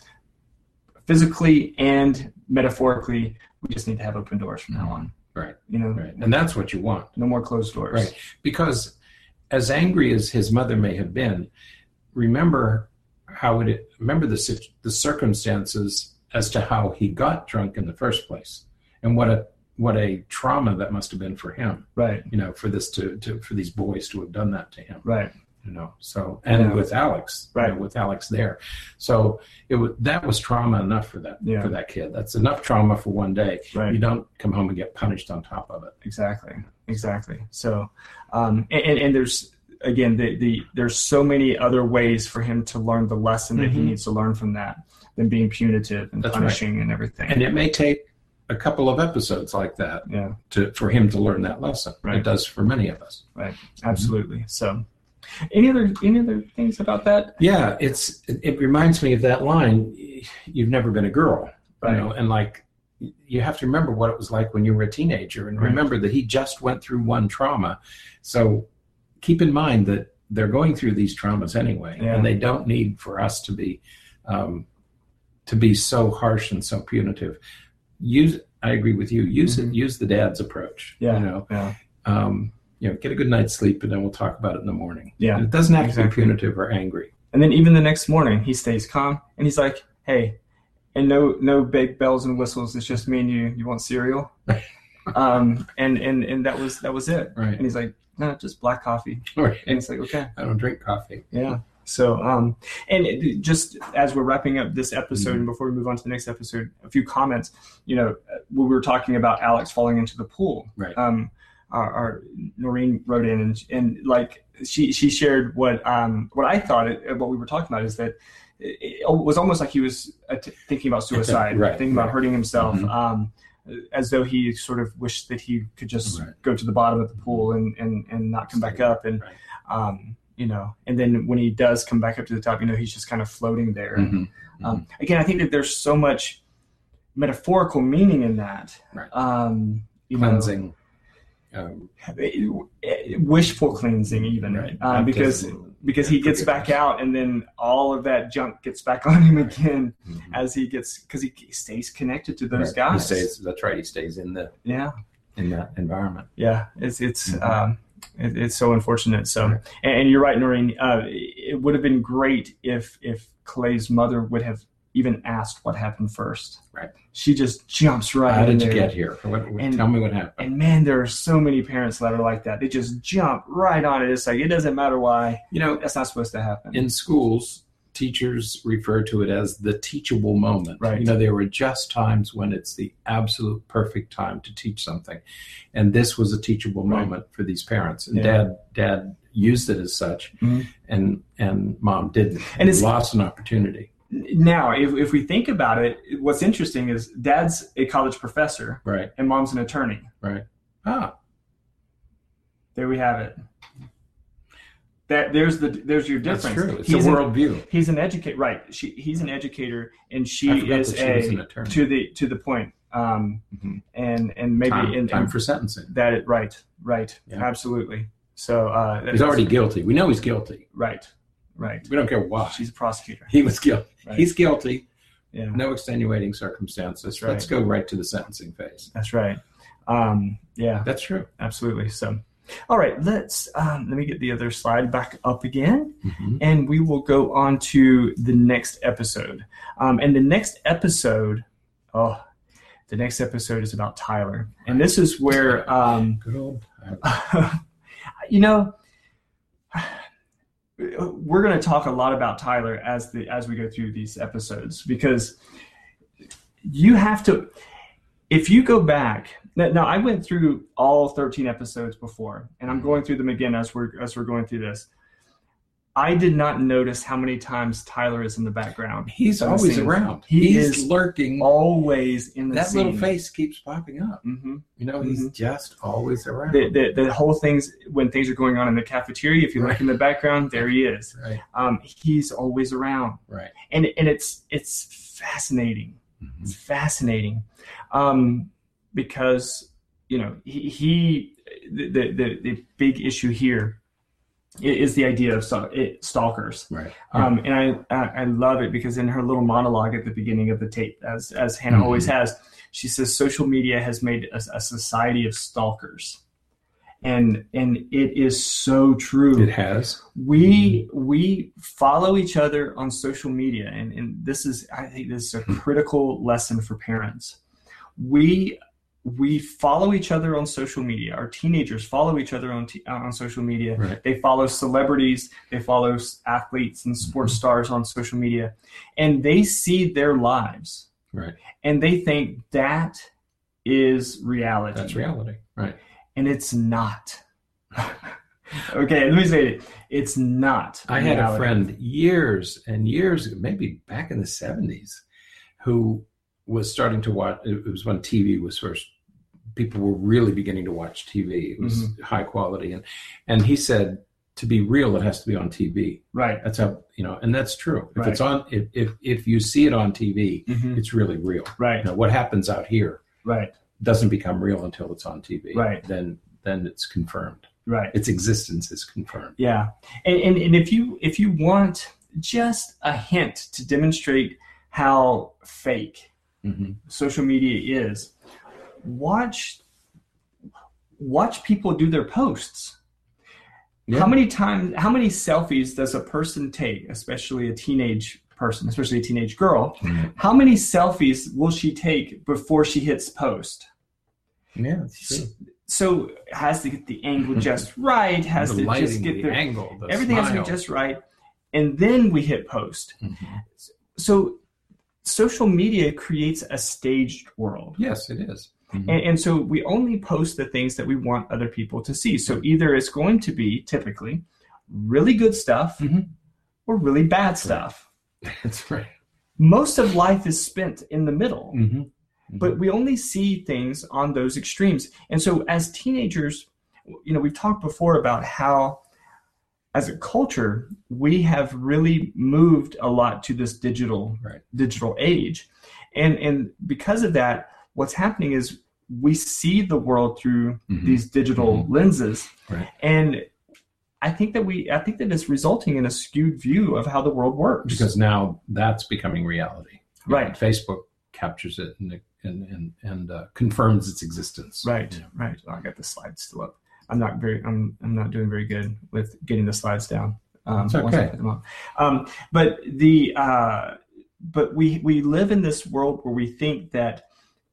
physically and metaphorically, we just need to have open doors from now on. Right. You know, Right. And that's what you want. no more closed doors. Right. Because as angry as his mother may have been, remember how it remember the cir- the circumstances as to how he got drunk in the first place, and what a what a trauma that must have been for him. Right. You know, for this to, to for these boys to have done that to him. Right. You know, so and Yeah. with Alex, you Right. know, with Alex there, so it was that was trauma enough for that Yeah. for that kid. That's enough trauma for one day. Right. You don't come home and get punished on top of it. Exactly. Exactly. So, um, and, and, and there's, again, the, the, there's so many other ways for him to learn the lesson that he Mhm. needs to learn from that than being punitive and That's punishing and everything. And it may take a couple of episodes like that yeah, to for him to learn that lesson. Right. It does for many of us. absolutely. So any other, any other things about that? Yeah, it's it, it reminds me of that line, "You've never been a girl," Right. you know, and like you have to remember what it was like when you were a teenager, and Right. remember that he just went through one trauma. So keep in mind that they're going through these traumas anyway, Yeah. and they don't need for us to be um, to be so harsh and so punitive. Use, I agree with you. Use Mhm. it. Use the dad's approach. Yeah. You know, Yeah. um, you know, get a good night's sleep, and then we'll talk about it in the morning. Yeah. And it doesn't have to Exactly. be punitive or angry. And then even the next morning, he stays calm and he's like, "Hey," and no, no big bells and whistles. It's just me and you. You want cereal? um, and, and, and that was, that was it. Right. And he's like, "No, just black coffee." Right. And it's like, okay. I don't drink coffee. Yeah. So, um, and it, just as we're wrapping up this episode, Mhm. and before we move on to the next episode, a few comments. You know, when we were talking about Alex falling into the pool, Right. um, our, our Noreen wrote in, and, and like she she shared what um what I thought it, what we were talking about is that it, it was almost like he was uh, t- thinking about suicide, Right, thinking about right. hurting himself. Mhm. Um, as though he sort of wished that he could just Right. go to the bottom of the pool and, and, and not come back up. And, Right. um, you know, and then when he does come back up to the top, you know, he's just kind of floating there. Mhm. Um, again, I think that there's so much metaphorical meaning in that. Right. Um, you know, Cleansing. um, wishful cleansing even, right. um, because because he gets back out and then all of that junk gets back on him right. again mm-hmm. as he gets, because he stays connected to those right. guys. He stays, that's right. He stays in the yeah in that environment. Yeah, it's it's mm-hmm. um, it, it's so unfortunate. So, right. and, and you're right, Noreen. Uh, it would have been great if if Clay's mother would have even asked what happened first. Right. She just jumps right How in did there. you get here? What, what, and, tell me what happened. And man, there are so many parents that are like that. They just jump right on it. It's like, it doesn't matter why. You know, that's not supposed to happen. In schools, teachers refer to it as the teachable moment. Right. You know, there were just times when it's the absolute perfect time to teach something. And this was a teachable right. moment for these parents. And yeah. dad dad used it as such, mm-hmm. and and mom didn't. And it's lost an opportunity. Now, if, if we think about it, what's interesting is dad's a college professor, right, and mom's an attorney. Right. Ah. There we have it. That there's the there's your difference. That's true. It's he's a worldview. An, he's an educator, right? She he's an educator, and she is she a was an attorney. to the to the point. Um, mm-hmm. and and maybe time, in, time in, for sentencing. That it, right, right, yeah. absolutely. So uh, he's already guilty. We know he's guilty. Right, right. We don't care why. She's a prosecutor. He was guilty. Right. He's guilty. Yeah. No extenuating circumstances. Right. Let's go right to the sentencing phase. That's right. Um, yeah, that's true. Absolutely. So, all right, let's um, let me get the other slide back up again, mm-hmm. and we will go on to the next episode. Um, and the next episode, oh, the next episode is about Tyler, and this is where um, good old. you know. We're going to talk a lot about Tyler as the as we go through these episodes, because you have to, if you go back. Now, I went through all thirteen episodes before, and I'm going through them again as we're as we're going through this. I did not notice how many times Tyler is in the background. He's always around. He he's is lurking. Always in the that scene. little face keeps popping up. Mm-hmm. You know, he's mm-hmm. just always around. The, the the whole things when things are going on in the cafeteria. If you right. look in the background, there he is. Right. Um, he's always around. Right. And and it's it's fascinating. Mm-hmm. It's fascinating, um, because you know he, he the, the the big issue here is the idea of stalkers. Right. Um, and I, I love it because in her little monologue at the beginning of the tape, as as Hannah mm-hmm. always has, she says social media has made a, a society of stalkers. And and it is so true. It has. We we follow each other on social media, and, and this is I think this is a critical lesson for parents. We We follow each other on social media. Our teenagers follow each other on t- on social media. Right. They follow celebrities. They follow athletes and sports mm-hmm. stars on social media, and they see their lives. Right. And they think that is reality. That's reality. Right. And it's not. Okay, let me say it. It's not. I reality. had a friend years and years ago, maybe back in the seventies, who was starting to watch. It was when T V was first. People were really beginning to watch T V. It was mm-hmm. high quality, and and he said, to be real, it has to be on T V. Right. That's how you know, and that's true. If right. it's on, if, if if you see it on T V, mm-hmm. it's really real. Right. You know, what happens out here, right, doesn't become real until it's on T V. Right. Then then it's confirmed. Right. Its existence is confirmed. Yeah, and and, and if you if you want just a hint to demonstrate how fake mm-hmm. social media is, watch watch people do their posts. Yeah. How many times, how many selfies does a person take, especially a teenage person, especially a teenage girl? Mm-hmm. How many selfies will she take before she hits post? Yeah, that's true. So, so has to get the angle just right, has the to lighting, just get the, the angle, the everything smile. has to be just right, and then we hit post. Mm-hmm. So social media creates a staged world. Yes, it is. Mm-hmm. And, and so we only post the things that we want other people to see. So either it's going to be typically really good stuff mm-hmm. or really bad stuff. Right. That's right. Most of life is spent in the middle, mm-hmm. Mm-hmm. but we only see things on those extremes. And so as teenagers, you know, we've talked before about how as a culture, we have really moved a lot to this digital, right. digital age. And, and because of that, what's happening is we see the world through mm-hmm. these digital mm-hmm. lenses. Right. And I think that we, I think that it's resulting in a skewed view of how the world works. Because now that's becoming reality. You right. know, Facebook captures it and and and, and uh, confirms its existence. Right. You know? Right. Oh, I got the slides still up. I'm not very, I'm, I'm not doing very good with getting the slides down. Um, it's okay. Um, but the, uh, but we, we live in this world where we think that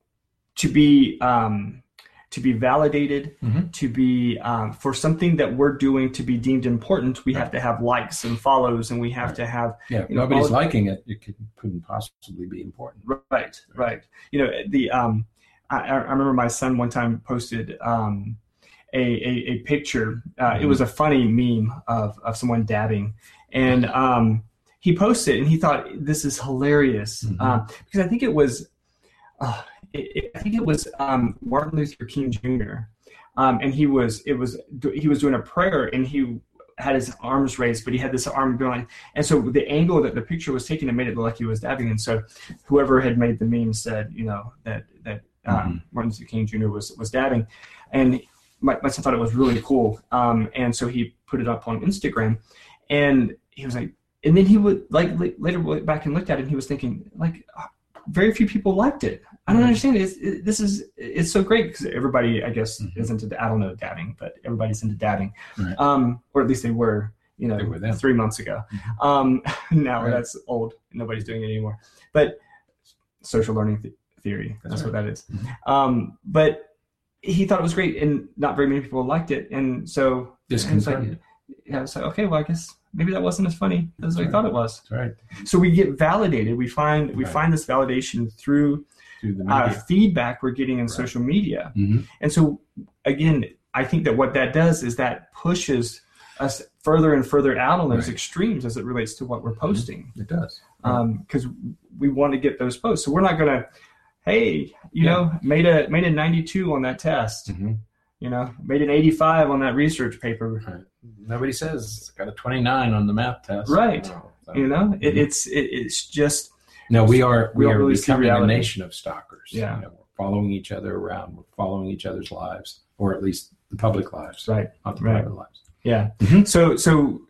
to be, um, to be validated, mm-hmm. to be, um, for something that we're doing to be deemed important, we right. have to have likes and follows, and we have right. to have, yeah, you know, nobody's all, liking it. It could, couldn't possibly be important. Right. Right. right. You know, the, um, I, I remember my son one time posted, um, A, a, a picture. Uh, mm-hmm. It was a funny meme of, of someone dabbing. And um, he posted it, and he thought, this is hilarious. Mm-hmm. Uh, because I think it was, uh, it, it, I think it was um, Martin Luther King Junior Um, and he was, it was, he was doing a prayer, and he had his arms raised, but he had this arm going. And so the angle that the picture was taken, it made it look like he was dabbing. And so whoever had made the meme said, you know, that, that um, mm-hmm. Martin Luther King Junior was, was dabbing. And My, my son thought it was really cool, um, and so he put it up on Instagram, and he was like, and then he would like later went back and looked at it, and he was thinking, like, very few people liked it. I don't understand it. It's, it this is it's so great because everybody, I guess, mm-hmm. is into. I don't know dabbing, but everybody's into dabbing, right. um, or at least they were, you know, were three months ago. Mm-hmm. Um, now right. that's old. Nobody's doing it anymore. But social learning th- theory, that's, that's right. what that is. Mm-hmm. Um, but he thought it was great, and not very many people liked it, and so it's like, yeah, it's like, okay, well, I guess maybe that wasn't as funny as I thought it was. That's right. So we get validated. We find we right. find this validation through, through the uh, feedback we're getting in right. social media, mm-hmm. and so again, I think that what that does is that pushes us further and further out on those right. extremes as it relates to what we're posting. It does, because um, we want to get those posts. So we're not going to. Hey, you yeah. know, made a made a ninety-two on that test. Mm-hmm. You know, made an eighty-five on that research paper. Right. Nobody says got a twenty-nine on the math test. Right. No, so, you know, mm-hmm. it, it's it, it's just. No, we are we, we are really becoming a nation of stalkers. Yeah. You know, we're following each other around. We're following each other's lives, or at least the public lives. Right. Not the right. private lives. Yeah. Mm-hmm. So so,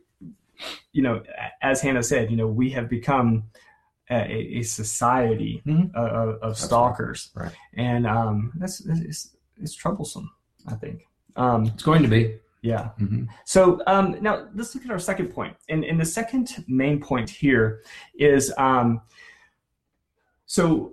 you know, as Hannah said, you know, we have become A, a society mm-hmm. of, of stalkers, right. Right. and um, that's it's, it's troublesome. I think um, it's going to be. Yeah. Mm-hmm. So um, now let's look at our second point, and and the second main point here is um, so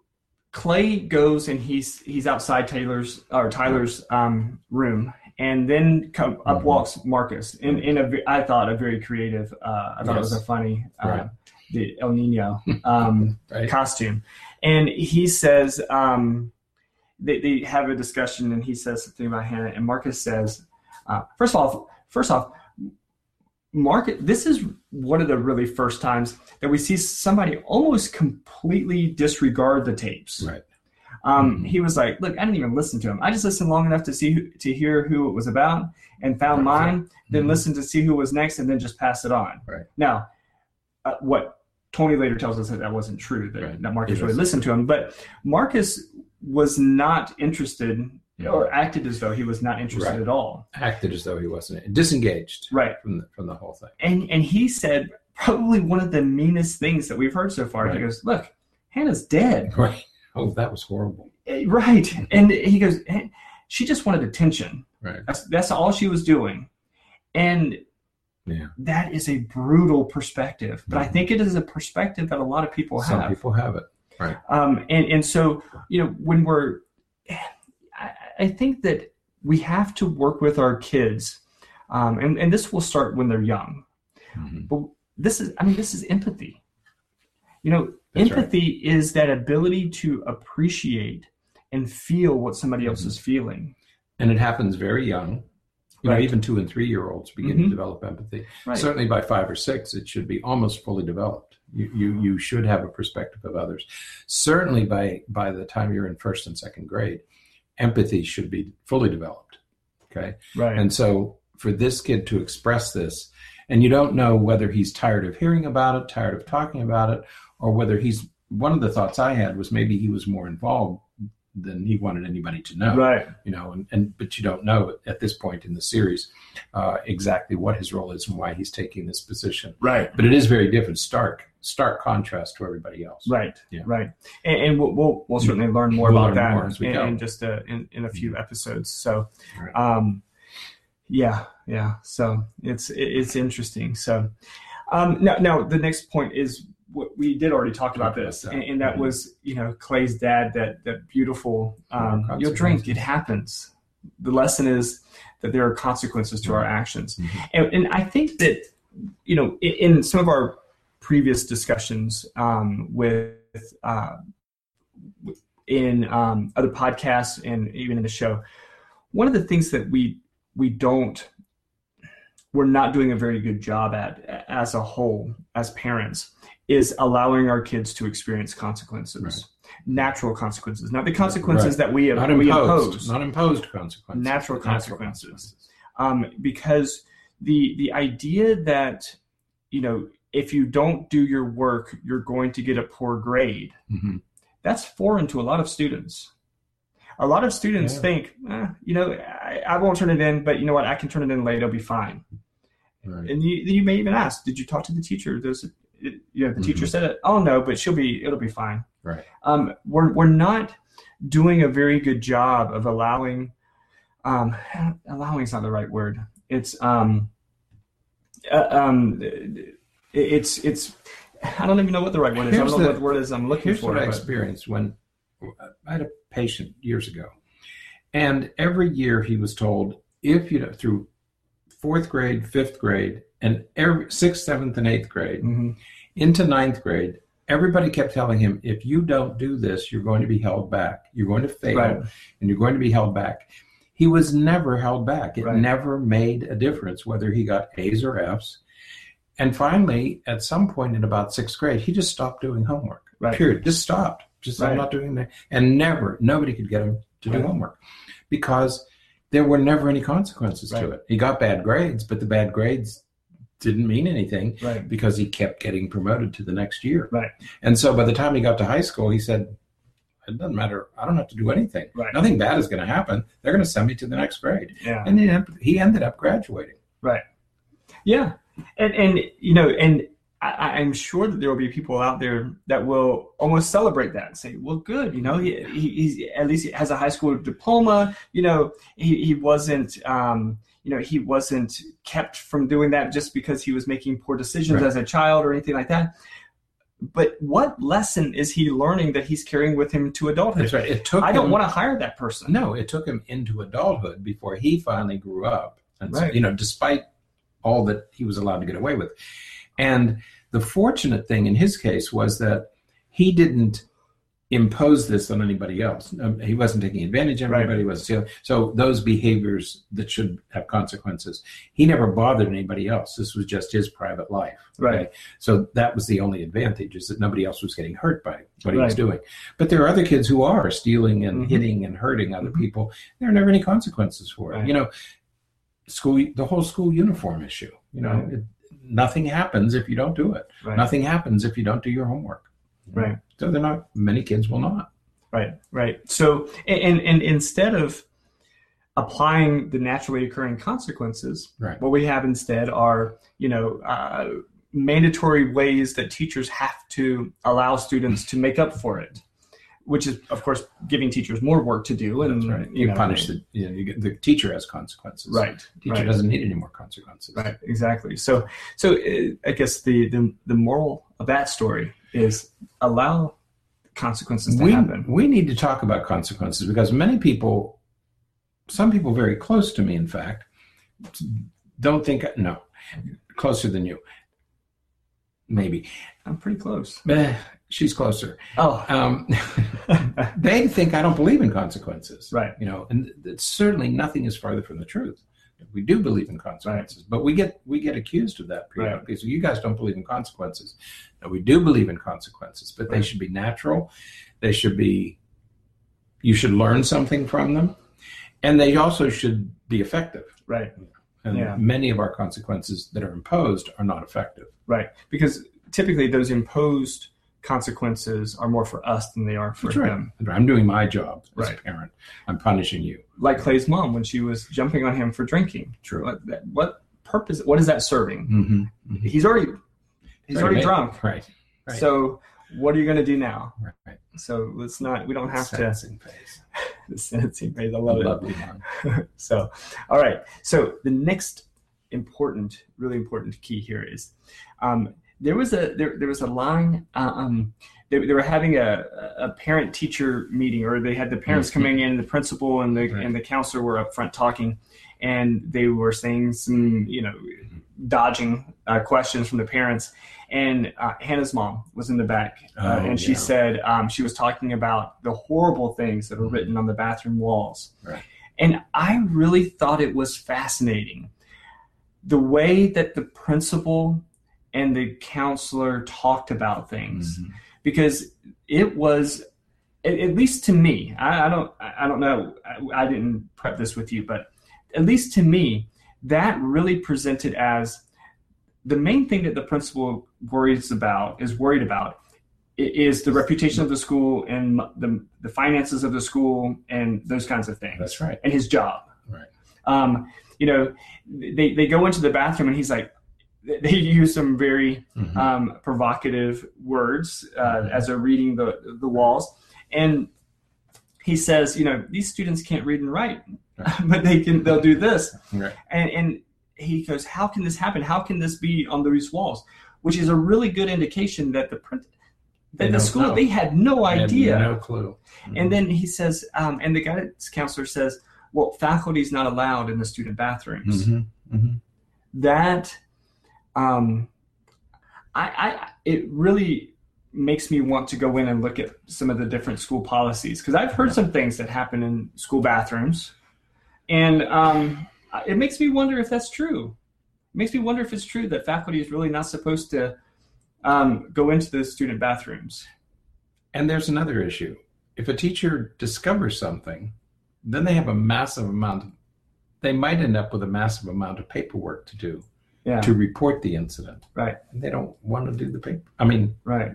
Clay goes and he's he's outside Taylor's or Tyler's um, room, and then come up mm-hmm. walks Marcus in in a I thought a very creative. Uh, I thought yes. it was a funny. Uh, right. The El Nino um, right. costume. And he says, um, they, they have a discussion, and he says something about Hannah, and Marcus says, uh, first off, first off, Marcus, this is one of the really first times that we see somebody almost completely disregard the tapes. Right. Um, mm-hmm. He was like, look, I didn't even listen to him. I just listened long enough to see who, to hear who it was about and found right. mine, mm-hmm. then listened to see who was next, and then just pass it on. Right. Now, Uh, what Tony later tells us that that wasn't true, that, right. that Marcus really listened to him. But Marcus was not interested yeah. or acted as though he was not interested right. at all. Acted as though he wasn't. Disengaged right. from the, from the whole thing. And and he said probably one of the meanest things that we've heard so far. Right. He goes, look, Hannah's dead. Right. Oh, that was horrible. Right. And he goes, she just wanted attention. Right. That's, that's all she was doing. And yeah. that is a brutal perspective, but mm-hmm. I think it is a perspective that a lot of people Some have. Some people have it, right? Um, and and so you know when we're, I, I think that we have to work with our kids, um, and and this will start when they're young. Mm-hmm. But this is, I mean, this is empathy. You know, That's empathy right. is that ability to appreciate and feel what somebody else mm-hmm. is feeling, and it happens very young. You right. know, even two and three year olds begin mm-hmm. to develop empathy. Right. Certainly by five or six, it should be almost fully developed. You, you you should have a perspective of others. Certainly by by the time you're in first and second grade, empathy should be fully developed. Okay. Right. And so for this kid to express this, and you don't know whether he's tired of hearing about it, tired of talking about it, or whether he's, one of the thoughts I had was maybe he was more involved than he wanted anybody to know. Right. You know, and, and but you don't know at this point in the series uh, exactly what his role is and why he's taking this position. Right. But it is very different, stark, stark contrast to everybody else. Right. Yeah. Right. And, and we'll, we'll we'll certainly learn more We'll about learn that more as we in, go. in just a, in, in a few episodes. So, Right. um, yeah, yeah. So it's it's interesting. So, um, now now the next point is what we did already talk about this, about and, that. and that Mhm. was, you know, Clay's dad, that that beautiful, um, Consequences. you'll drink, it happens. The lesson is that there are consequences to our actions, Mhm. and, and I think that, you know, in, in some of our previous discussions um, with uh, in um, other podcasts and even in the show, one of the things that we we don't we're not doing a very good job at as a whole as parents is allowing our kids to experience consequences, Right. natural consequences, not the consequences Right. that we, Not we imposed, impose, not imposed consequences. natural but natural consequences. Um, because the the idea that, you know, if you don't do your work, you're going to get a poor grade, Mm-hmm. that's foreign to a lot of students. A lot of students Yeah. think, eh, you know, I, I won't turn it in, but you know what, I can turn it in late, it'll be fine. Right. And you you may even ask, did you talk to the teacher? Does it, it, you know, the teacher Mhm. said it. Oh no, but she'll be, it'll be fine. Right. Um, we're we're not doing a very good job of allowing. Um, allowing is not the right word. It's um, uh, um, it, it's it's. I don't even know what the right word is. I Here's don't know the- what word is I'm looking Here's for. what I but- experienced when I had a patient years ago, and every year he was told, if you know, through fourth grade, fifth grade, and every sixth, seventh, and eighth grade Mhm. into ninth grade, everybody kept telling him, if you don't do this, you're going to be held back. You're going to fail, Right. and you're going to be held back. He was never held back. It Right. never made a difference whether he got A's or F's. And finally, at some point in about sixth grade, he just stopped doing homework. Right. Period. Just stopped. Just Right. I'm not doing that. And never, nobody could get him to do Right. homework because there were never any consequences Right. to it. He got bad grades, but the bad grades didn't mean anything Right. because he kept getting promoted to the next year. Right. And so by the time he got to high school, he said, it doesn't matter. I don't have to do anything. Right. Nothing bad is going to happen. They're going to send me to the next grade. Yeah. And he ended, he ended up graduating. Right. Yeah. And, and you know, and I, I'm sure that there will be people out there that will almost celebrate that and say, well, good, you know, he, he he's at least he has a high school diploma, you know, he, he wasn't, um, you know, he wasn't kept from doing that just because he was making poor decisions Right. as a child or anything like that. But what lesson is he learning that he's carrying with him to adulthood? That's right. It took I don't him- want to hire that person. No, it took him into adulthood before he finally grew up. And so, Right. you know, despite all that he was allowed to get away with. And the fortunate thing in his case was that he didn't impose this on anybody else. Um, he wasn't taking advantage of Right. anybody. Was so, so those behaviors that should have consequences, he never bothered anybody else. This was just his private life. Right. So that was the only advantage, is that nobody else was getting hurt by what he was Right. doing. But there are other kids who are stealing and Mhm. hitting and hurting other Mhm. people. There are never any consequences for it. Right. You know, school, the whole school uniform issue. You know, Right. it, nothing happens if you don't do it. Right. Nothing happens if you don't do your homework. Right. So they're not. Many kids will not. Right, right. So, and, and instead of applying the naturally occurring consequences, Right. what we have instead are, you know, uh, mandatory ways that teachers have to allow students to make up for it, which is, of course, giving teachers more work to do. And That's right. you, You, know, punish the. You know, you get, the teacher has consequences. Right. The teacher right. doesn't need any more consequences. Right, exactly. So, so uh, I guess the, the the moral of that story is allow consequences to we, happen. we need to talk about consequences because many people, some people very close to me, in fact, don't think, no, closer than you. Maybe. I'm pretty close. Eh, she's closer. Oh, Um, they think I don't believe in consequences. right. You know, and it's certainly nothing is farther from the truth. We do believe in consequences, but we get we get accused of that periodically. Right. So you guys don't believe in consequences. No, we do believe in consequences, but they Right. should be natural. They should be. You should learn something from them, and they also should be effective. Right. And Yeah. many of our consequences that are imposed are not effective. Right, because typically those imposed consequences are more for us than they are for That's right. him. I'm doing my job as Right. a parent. I'm punishing you. Like Clay's mom when she was jumping on him for drinking. True. What, what purpose? What is that serving? Mm-hmm. Mm-hmm. He's already he's Right, already right. drunk. Right. Right. So what are you going to do now? right. So let's not. We don't have to. Sentencing phase. The sentencing phase. I love it. Lovely one. So, all right. So the next important, really important key here is um, there was a there, there was a line. Uh, um, they, they were having a, a parent-teacher meeting, or they had the parents Mm-hmm. coming in, the principal and the Right. and the counselor were up front talking, and they were saying some, you know, dodging uh, questions from the parents. And uh, Hannah's mom was in the back, uh, Oh, and she yeah. said um, she was talking about the horrible things that are written on the bathroom walls. Right. And I really thought it was fascinating the way that the principal and the counselor talked about things, Mhm. because it was, at, at least to me, I, I don't, I don't know, I, I didn't prep this with you, but at least to me, that really presented as the main thing that the principal worries about, is worried about, i- is the reputation of the school and the the finances of the school and those kinds of things. That's right. And his job. Right. Um, you know, they, they go into the bathroom and he's like, they use some very Mhm. um, provocative words uh, Mhm. as they're reading the, the walls. And he says, you know, these students can't read and write, Right. but they can, they'll do this. Right. And, and he goes, how can this happen? How can this be on these walls? Which is a really good indication that the print, They that the don't school, know. they had no I had idea. no clue. And then he says, um, and the guidance counselor says, well, faculty is not allowed in the student bathrooms. Mm-hmm. Mm-hmm. That, um, I, I, it really makes me want to go in and look at some of the different school policies, because I've heard some things that happen in school bathrooms, and um, it makes me wonder if that's true. It makes me wonder if it's true that faculty is really not supposed to um, go into the student bathrooms. And there's another issue. If a teacher discovers something, then they have a massive amount. They might end up with a massive amount of paperwork to do Yeah. to report the incident. Right. And they don't want to do the paper. I mean, Right.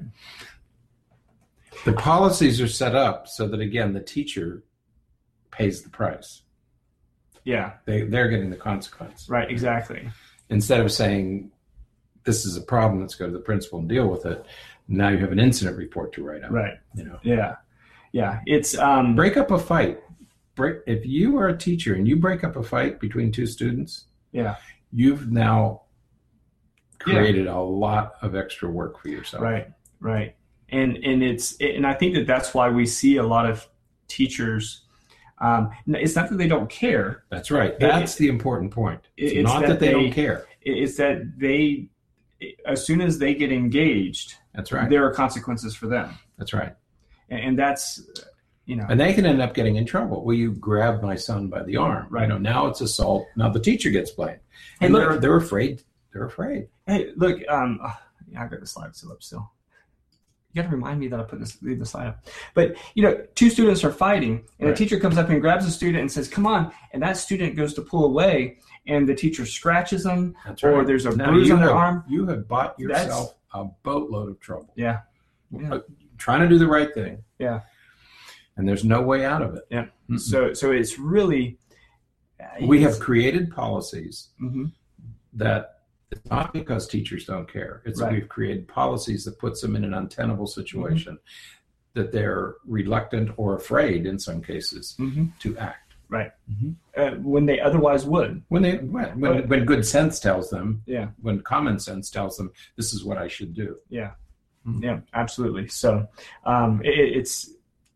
the policies are set up so that, again, the teacher pays the price. Yeah. They, they're getting the consequence. Right. Exactly. Instead of saying, this is a problem, let's go to the principal and deal with it. Now you have an incident report to write out. Right. You know, Yeah. Yeah. It's um. break up a fight. Break if you are a teacher and you break up a fight between two students, Yeah. you've now created a lot of extra work for yourself. Right. Right. And and it's and I think that that's why we see a lot of teachers. Um, it's not that they don't care. That's right. It- That's it- the important point. It's, it's not that that they, they- don't care. It's that they, as soon as they get engaged, That's right. there are consequences for them, That's right. and, and that's, you know, And they can end up getting in trouble. Well, you grabbed my son by the arm. Right. You know, now it's assault. Now the teacher gets blamed. Hey, And look- they're, they're afraid. They're afraid. hey, look, um, oh, yeah, I got the slide still up still. You got to remind me that I put this, leave the slide up. But, you know, two students are fighting, and Right. a teacher comes up and grabs a student and says, come on. And that student goes to pull away, and the teacher scratches them, That's or right. there's a Now bruise you on their have- arm. You have bought That's- yourself a boatload of trouble. Yeah. Yeah. Trying to do the right thing. Yeah. And there's no way out of it. Yeah. Mm-mm. So, so it's really. We have created policies hmm that it's not because teachers don't care. It's that Right. we've created policies that puts them in an untenable situation that they're reluctant or afraid in some cases hmm to act. Right. Mhm. Uh, when they otherwise would. When they when, when, when good sense tells them, Yeah. when common sense tells them this is what I should do. Yeah. Mhm. Yeah, absolutely. So um, it, it's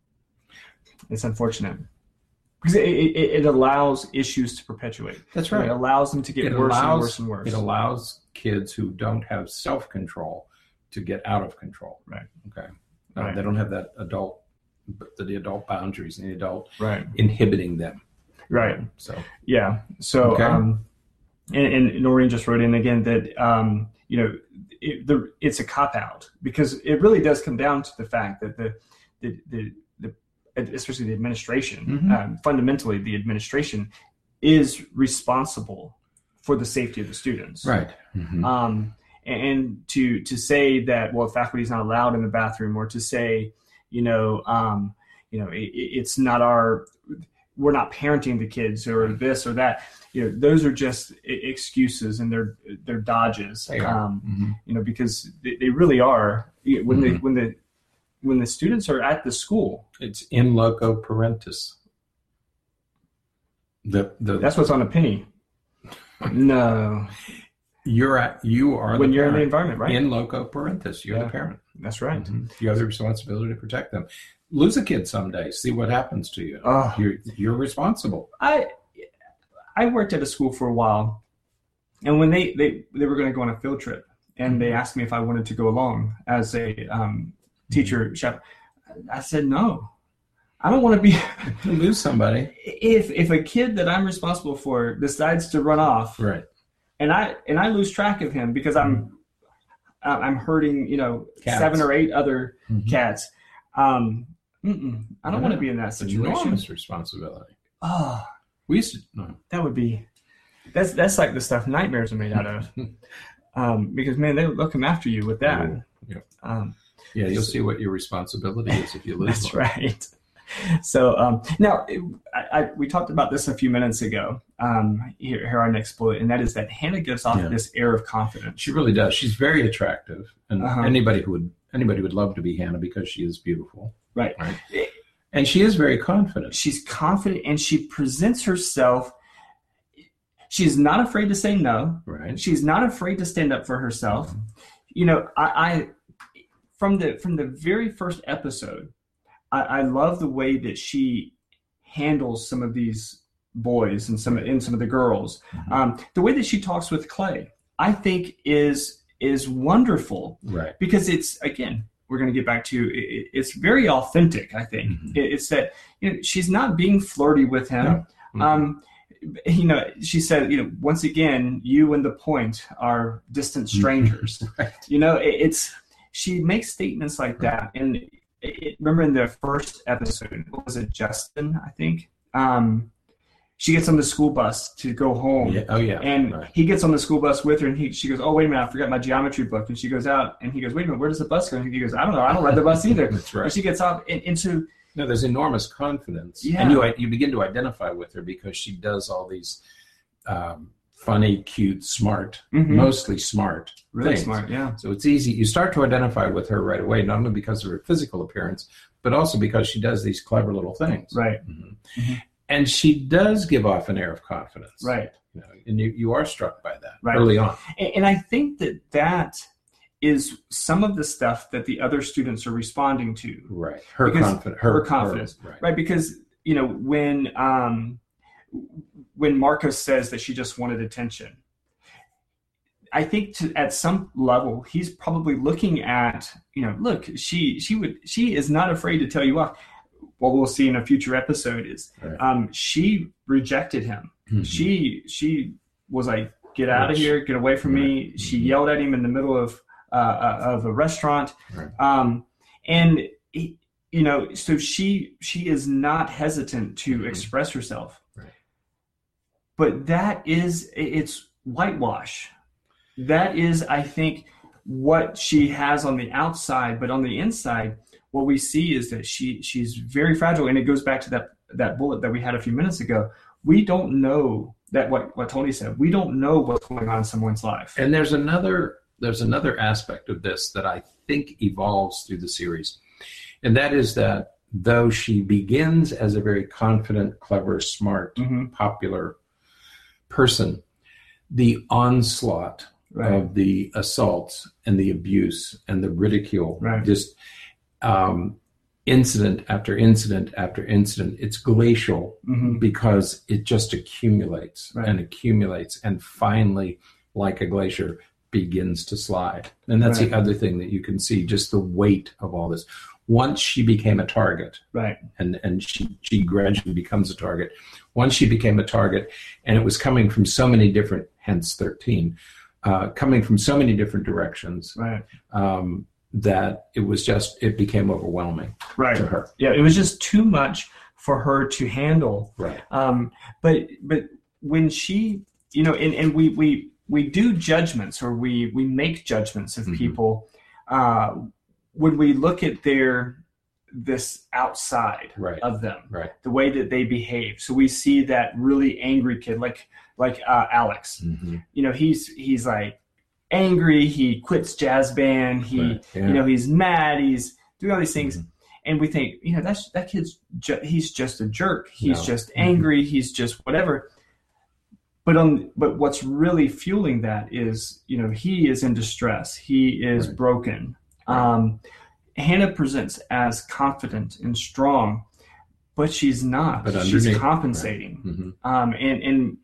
it's unfortunate because it, it, it allows issues to perpetuate. That's It right. allows them to get It worse allows, and worse and worse. It allows kids who don't have self-control to get out of control. Right. Okay. Uh, Right. They don't have that adult, the, the adult boundaries and the adult Right. inhibiting them. Right. So Yeah. So, Okay. um, and, and Noreen just wrote in again that, um, you know, it, the, it's a cop out because it really does come down to the fact that the, the, the, the especially the administration, Mhm. um, fundamentally the administration is responsible for the safety of the students. right. Mhm. Um, and to to say that, well, faculty is not allowed in the bathroom, or to say, you know, um, you know, it, it's not our, we're not parenting the kids, or this or that. You know, those are just excuses, and they're they're dodges. They are. Um, mm-hmm. You know, because they, they really are. When mm-hmm. the when the when the students are at the school, it's in loco parentis. The the that's what's on a penny. No, you're at you are when the you're parent. in the environment, right? In loco parentis, you're yeah. the parent. That's right. Mm-hmm. You have the responsibility to protect them. Lose a kid someday. See what happens to you. Oh. You're you're responsible. I I worked at a school for a while, and when they they, they were going to go on a field trip, and they asked me if I wanted to go along as a um, teacher chef, I said no. I don't want to be lose somebody. If if a kid that I'm responsible for decides to run off, right, and I and I lose track of him because I'm mm-hmm. I'm hurting, you know, cats. seven or eight other mm-hmm. cats. Um, mm-mm, I don't yeah. want to be in that situation. Enormous responsibility. Oh, we used to. No. That would be. That's that's like the stuff nightmares are made out of. um, because man, they, they'll come after you with that. Yeah. Um, yeah, you'll so, see what your responsibility is if you lose. That's one. right. So um, now, I, I, we talked about this a few minutes ago. Um, here, here our next bullet, and that is that Hannah gives off yeah. this air of confidence. She really does. She's very attractive, and uh-huh. anybody who would anybody would love to be Hannah because she is beautiful. Right. Right. And she is very confident. She's confident, and she presents herself. She's not afraid to say no. Right. She's not afraid to stand up for herself. Mm-hmm. You know, I, I from the from the very first episode. I love the way that she handles some of these boys and some and some of the girls. Mm-hmm. Um, the way that she talks with Clay, I think, is is wonderful. Right. Because it's, again, we're going to get back to it, it's very authentic. I think mm-hmm. it, it's that, you know, she's not being flirty with him. No. Mm-hmm. Um, you know, she said, you know, once again, you and the point are distant strangers. Right. You know, it, it's she makes statements like that, and. It, remember in the first episode, what was it, Justin, I think? Um, she gets on the school bus to go home. Yeah. Oh, yeah. And right. he gets on the school bus with her, and he, she goes, oh, wait a minute, I forgot my geometry book. And she goes out, and he goes, wait a minute, where does the bus go? And he goes, I don't know, I don't ride the bus either. That's right. And she gets off and, into... No, there's enormous confidence. Yeah. And you you begin to identify with her because she does all these um, funny, cute, smart, mm-hmm. mostly smart Really things. smart, yeah. So it's easy. You start to identify with her right away, not only because of her physical appearance, but also because she does these clever little things. Right. Mm-hmm. Mm-hmm. And she does give off an air of confidence. Right. You know, and you, you are struck by that right. early on. And, and I think that that is some of the stuff that the other students are responding to. Right. Her, confi- her, her confidence. Her, right. right. Because, you know, when um, when Marcus says that she just wanted attention, I think to, at some level, he's probably looking at, you know, look, she she would she is not afraid to tell you off. What we'll see in a future episode is right. um, she rejected him. Mm-hmm. She she was like, get out Which, of here, get away from right. me. Mm-hmm. She yelled at him in the middle of uh, of a restaurant, right. um, and he, you know, so she she is not hesitant to mm-hmm. express herself. Right. But that is it's whitewash. That is, I think, what she has on the outside, but on the inside, what we see is that she she's very fragile, and it goes back to that that bullet that we had a few minutes ago. We don't know that what, what Tony said. We don't know what's going on in someone's life. And there's another there's another aspect of this that I think evolves through the series, and that is that though she begins as a very confident, clever, smart, mm-hmm. popular person, the onslaught right. of the assaults and the abuse and the ridicule, right. just um, incident after incident after incident, it's glacial mm-hmm. because it just accumulates right. and accumulates and finally, like a glacier, begins to slide. And that's right. the other thing that you can see, just the weight of all this. Once she became a target, right, and, and she, she gradually becomes a target. Once she became a target, and it was coming from so many different, hence thirteen, uh, coming from so many different directions, right, um, that it was just, it became overwhelming right. to her. Yeah, it was just too much for her to handle. Right. Um, but but when she, you know, and, and we, we we do judgments, or we we make judgments of Mhm. people uh, when we look at their this outside Right. of them, Right. the way that they behave. So we see that really angry kid, like like uh, Alex. Mhm. You know, he's he's like angry. He quits jazz band. He Right. Yeah. you know he's mad. He's doing all these things, Mhm. and we think, you know, that's that kid's ju- he's just a jerk. He's No. just Mhm. angry. He's just whatever. But on but what's really fueling that is, you know, he is in distress. He is Right. broken. Right. Um, Hannah presents as confident and strong, but she's not. But She's underneath, compensating. Mhm. Um, and, and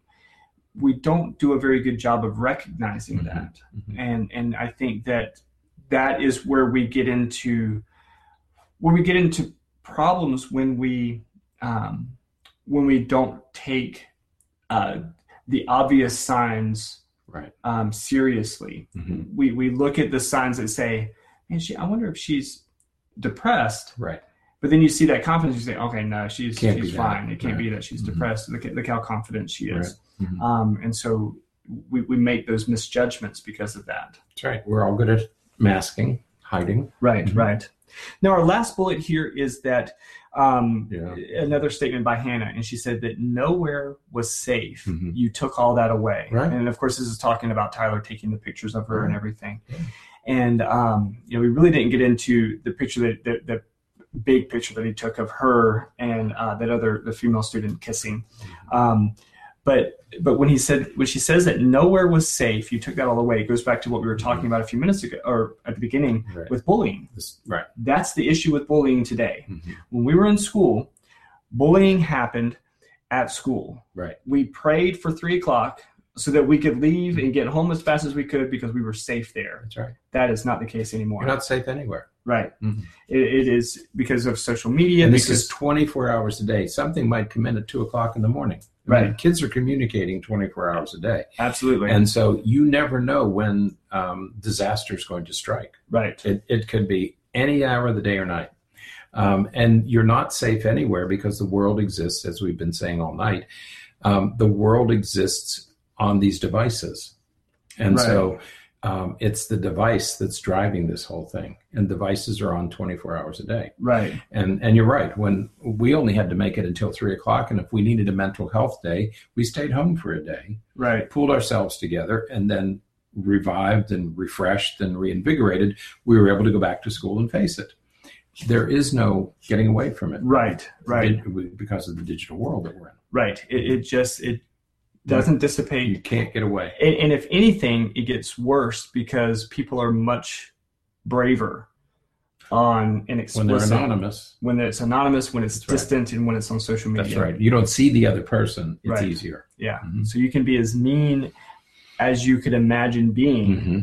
we don't do a very good job of recognizing Mhm. that. Mhm. And and I think that that is where we get into where we get into problems when we um, when we don't take uh, the obvious signs Right. um, seriously. Mhm. We we look at the signs that say, "Man, she. I wonder if she's depressed." Right. But then you see that confidence. You say, "Okay, no, she's Can't she's be fine. that. It can't Right. be that she's Mhm. depressed. Look at look how confident she is." Right. Mhm. Um, and so we we make those misjudgments because of that. That's right. We're all good at masking, hiding. Right, Mhm. right. Now, our last bullet here is that um, Yeah. another statement by Hannah, and she said that nowhere was safe. Mhm. You took all that away. Right. And of course, this is talking about Tyler taking the pictures of her and Right. everything. Yeah. And um, you know, we really didn't get into the picture that the, the big picture that he took of her and uh, that other the female student kissing. Um, but but when he said when she says that nowhere was safe, you took that all away. It goes back to what we were talking about a few minutes ago, or at the beginning, Right. with bullying. This, right. That's the issue with bullying today. Mhm. When we were in school, bullying happened at school. Right. We prayed for three o'clock so that we could leave and get home as fast as we could because we were safe there. That's right. That is not the case anymore. You're not safe anywhere. Right. Mhm. It, it is because of social media. And this because, is twenty-four hours a day. Something might come in at two o'clock in the morning. I mean, Right. kids are communicating twenty-four hours a day. absolutely. And so you never know when um, disaster is going to strike. right. It, it could be any hour of the day or night. Um, and you're not safe anywhere because the world exists, as we've been saying all night. Um, the world exists on these devices. And Right. so um, it's the device that's driving this whole thing. And devices are on twenty-four hours a day. Right. And and you're right. When we only had to make it until three o'clock, and if we needed a mental health day, we stayed home for a day, Right. pulled ourselves together, and then revived and refreshed and reinvigorated. We were able to go back to school and face it. There is no getting away from it. Right. Right. It- because of the digital world that we're in. Right. It, it just it doesn't dissipate. You can't get away. And, and if anything, it gets worse because people are much braver on an When explicit they're anonymous, when it's anonymous, when it's That's right. distant, and when it's on social media. that's right. You don't see the other person. It's Right. easier. Yeah. Mhm. So you can be as mean as you could imagine being, Mhm.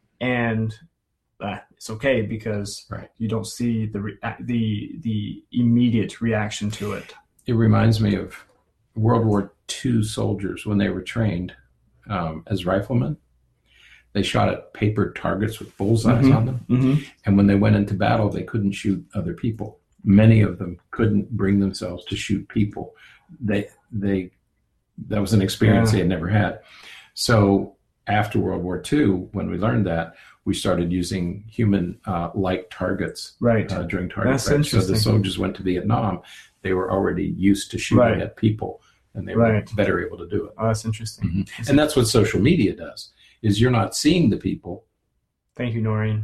and uh, it's okay because Right. you don't see the re- the the immediate reaction to it. It reminds me of World War Two soldiers when they were trained um, as riflemen. They shot at paper targets with bullseyes Mhm. on them. Mm-hmm. And when they went into battle, they couldn't shoot other people. Many of them couldn't bring themselves to shoot people. They, they, that was an experience Yeah. they had never had. So after World War Two, when we learned that, we started using human uh, like targets Right. uh, during target That's practice. So the interesting. soldiers went to Vietnam. They were already used to shooting Right. at people, and they Right. were better able to do it. Oh, that's interesting. Mhm. And that's what social media does, is you're not seeing the people. Thank you, Noreen.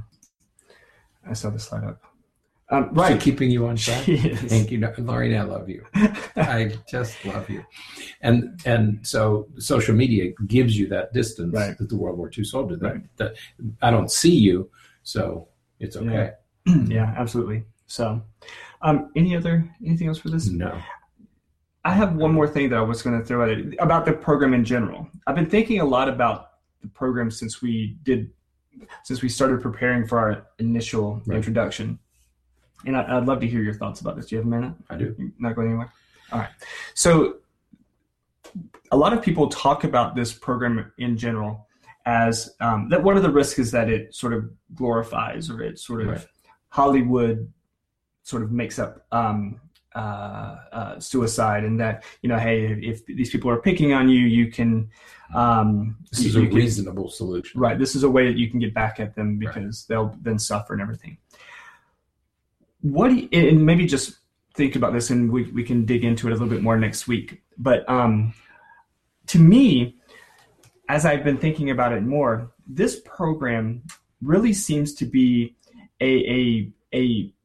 I saw the slide up. Um, Right. right. Keeping you on track. She is. Thank you, Lauren. I love you. I just love you. And and so social media gives you that distance Right. that the World War Two soldier that, Right. that I don't see you, so it's okay. Yeah, absolutely. So, um, any other anything else for this? No. I have one more thing that I was going to throw at it about the program in general. I've been thinking a lot about the program since we did, since we started preparing for our initial Right. introduction, and I, I'd love to hear your thoughts about this. Do you have a minute? I do. You're not going anywhere. All right. So, a lot of people talk about this program in general as um, that. One of the risks is that it sort of glorifies, or it sort of Right. Hollywood sort of makes up um, uh, uh, suicide, and that, you know, hey, if these people are picking on you, you can. Um, this is you a can, reasonable solution, right? This is a way that you can get back at them because right. they'll then suffer and everything. What do you, and maybe just think about this, and we we can dig into it a little bit more next week. But um, to me, as I've been thinking about it more, this program really seems to be a a, a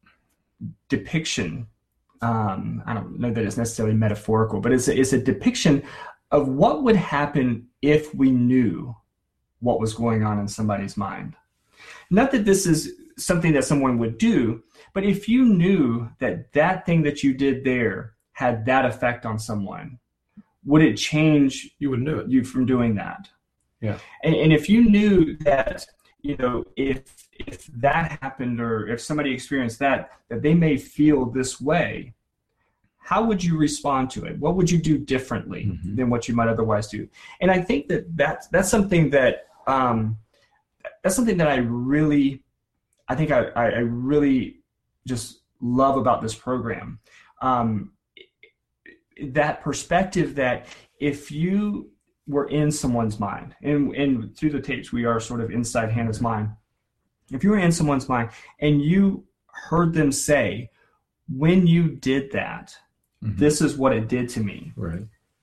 depiction. Um, I don't know that it's necessarily metaphorical, but it's a, it's a depiction of what would happen if we knew what was going on in somebody's mind. Not that this is something that someone would do, but if you knew that that thing that you did there had that effect on someone, would it change you would do it. you from doing that? Yeah. And, and if you knew that, you know, if if that happened, or if somebody experienced that, that they may feel this way, how would you respond to it? What would you do differently mm-hmm. than what you might otherwise do? And I think that that's, that's something that um, that's something that I really, I think I, I really just love about this program. Um, that perspective that if you were in someone's mind, and, and through the tapes we are sort of inside Hannah's mind. If you were in someone's mind and you heard them say, when you did that, mm-hmm. this is what it did to me. Right.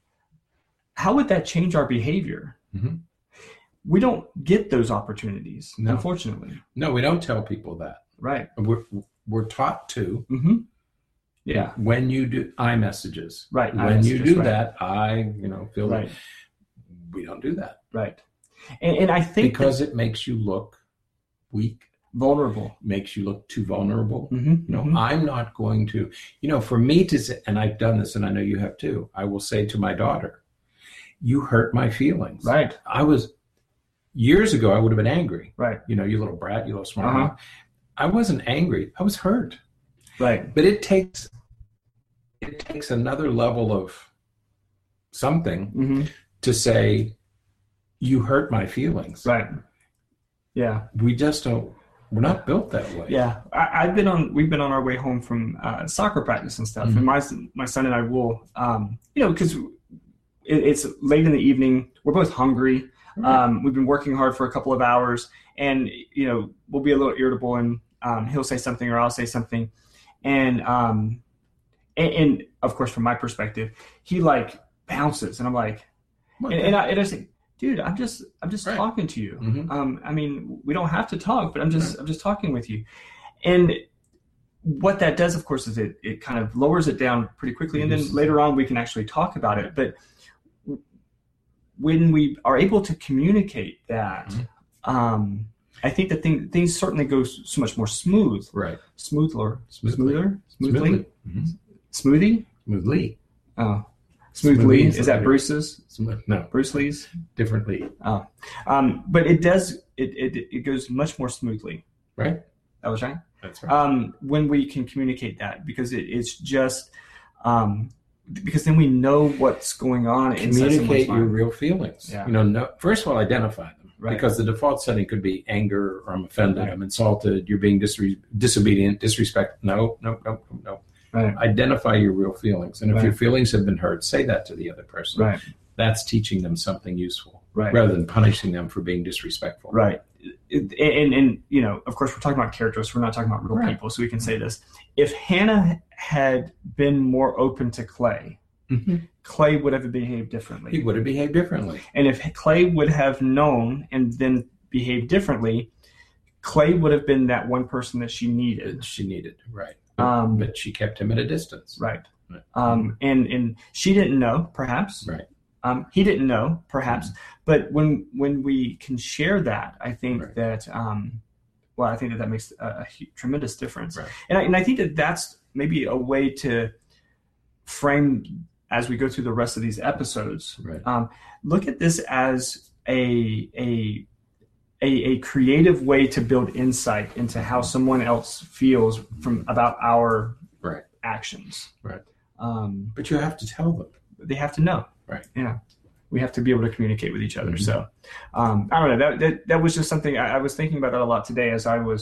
How would that change our behavior? Mm-hmm. We don't get those opportunities, no. unfortunately. No, we don't tell people that. Right. We're, we're taught to. Mm-hmm. Yeah. When you do iMessages. Right. When iMessages, you do right. that, I, you know, feel right. like we don't do that. Right. And, and I think because it makes you look weak, vulnerable, makes you look too vulnerable. Mm-hmm. You know, mm-hmm. I'm not going to, you know, for me to say, and I've done this and I know you have too, I will say to my daughter, you hurt my feelings. Right. I was, years ago, I would have been angry. Right. You know, you little brat, you little smart. Uh-huh. I wasn't angry. I was hurt. Right. But it takes, it takes another level of something mm-hmm. to say, you hurt my feelings. Right. Yeah. We just don't, we're not built that way. Yeah. I, I've been on, we've been on our way home from uh, soccer practice and stuff. Mm-hmm. And my, my son and I will, um, you know, because it, it's late in the evening. We're both hungry. Right. Um, we've been working hard for a couple of hours, and, you know, we'll be a little irritable, and um, he'll say something or I'll say something. And, um, and, and of course, from my perspective, he like bounces, and I'm like, and, and, I, and I say, dude, I'm just, I'm just right. talking to you. Mm-hmm. Um, I mean, we don't have to talk, but I'm just, right. I'm just talking with you. And what that does, of course, is it, it kind of lowers it down pretty quickly. And then later on, we can actually talk about it. But when we are able to communicate that, mm-hmm. um, I think that thing, things certainly go so much more smooth. Right. Smoother. Smoothly. Smoother? Smoothly? Smoothly. Mm-hmm. Smoothie? Smoothly. Oh. Smoothly. Is that Smoothly. Bruce's? No. Bruce Lee's? Differently. Oh. Um, but it does, it, it it goes much more smoothly. Right. That was right? That's right. Um, when we can communicate that, because it, it's just, um, because then we know what's going on. Communicate your real feelings. Yeah. You know, no, first of all, identify them. Right. Because the default setting could be anger, or I'm offended, Right. I'm insulted, you're being disre- disobedient, disrespect. No, no, no, no. Right. Identify your real feelings. And if Right. your feelings have been hurt, say that to the other person. Right. That's teaching them something useful. Right. Rather than punishing them for being disrespectful. Right. It, and, and, you know, of course, we're talking about characters. We're not talking about real Right. people. So we can say this. If Hannah had been more open to Clay, Mm-hmm. Clay would have behaved differently. He would have behaved differently. And if Clay would have known and then behaved differently, Clay would have been that one person that she needed. She needed, right. Um, but she kept him at a distance. Right. Right. Um, and, and she didn't know, perhaps. Right. Um, he didn't know, perhaps. Mm-hmm. But when when we can share that, I think Right. that, um, well, I think that that makes a, a tremendous difference. Right. And, I, and I think that that's maybe a way to frame, as we go through the rest of these episodes, Right. um, look at this as a, a a a creative way to build insight into how someone else feels from about our Right. actions. Right. Um, But you have to tell them. they have to know. Right. Yeah. We have to be able to communicate with each other. Mm-hmm. So um, I don't know. That, that that was just something I, I was thinking about that a lot today as I was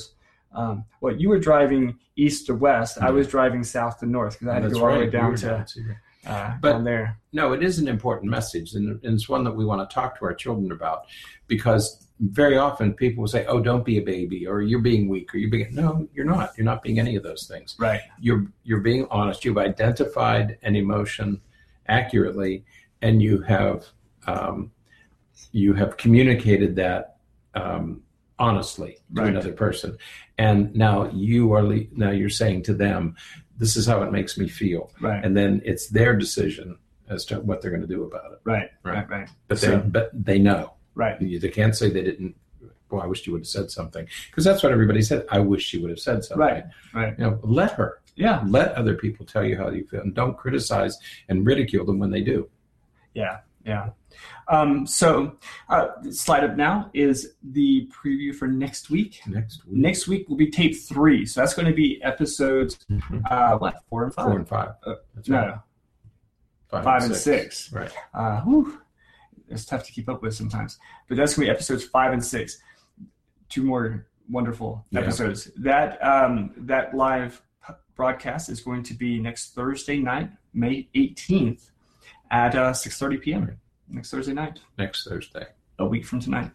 Um, well, you were driving east to west. Yeah. I was driving south to north because I had That's to go all the right. way down You to down to- uh, But- down there. No, it is an important message, and and it's one that we want to talk to our children about, because very often people will say, "Oh, don't be a baby," or "You're being weak," or "You're being." No, you're not. You're not being any of those things. Right. You're you're being honest. You've identified an emotion accurately, and you have um, you have communicated that um, honestly to Right. another person, and now you are le- now you're saying to them, "This is how it makes me feel," Right. and then it's their decision as to what they're going to do about it. Right. Right. Right. Right. But So- they but they know. Right. They can't say they didn't. Well, I wish you would have said something, because that's what everybody said. I wish she would have said something. Right. Right. You know, let her. Yeah. Let other people tell you how you feel, and don't criticize and ridicule them when they do. Yeah. Yeah. Um, so, uh, slide up now is the preview for next week. Next week, Next week will be tape three. So that's going to be episodes, Mhm. uh, what, four and five? four and five. Uh, That's no, right. Five, five and six. Right. Uh, whew, it's tough to keep up with sometimes. But that's going to be episodes five and six. Two more wonderful Yeah. episodes. That um, that live broadcast is going to be next Thursday night, May eighteenth at uh, six thirty p.m. Right. Next Thursday night, Next Thursday. a week from tonight.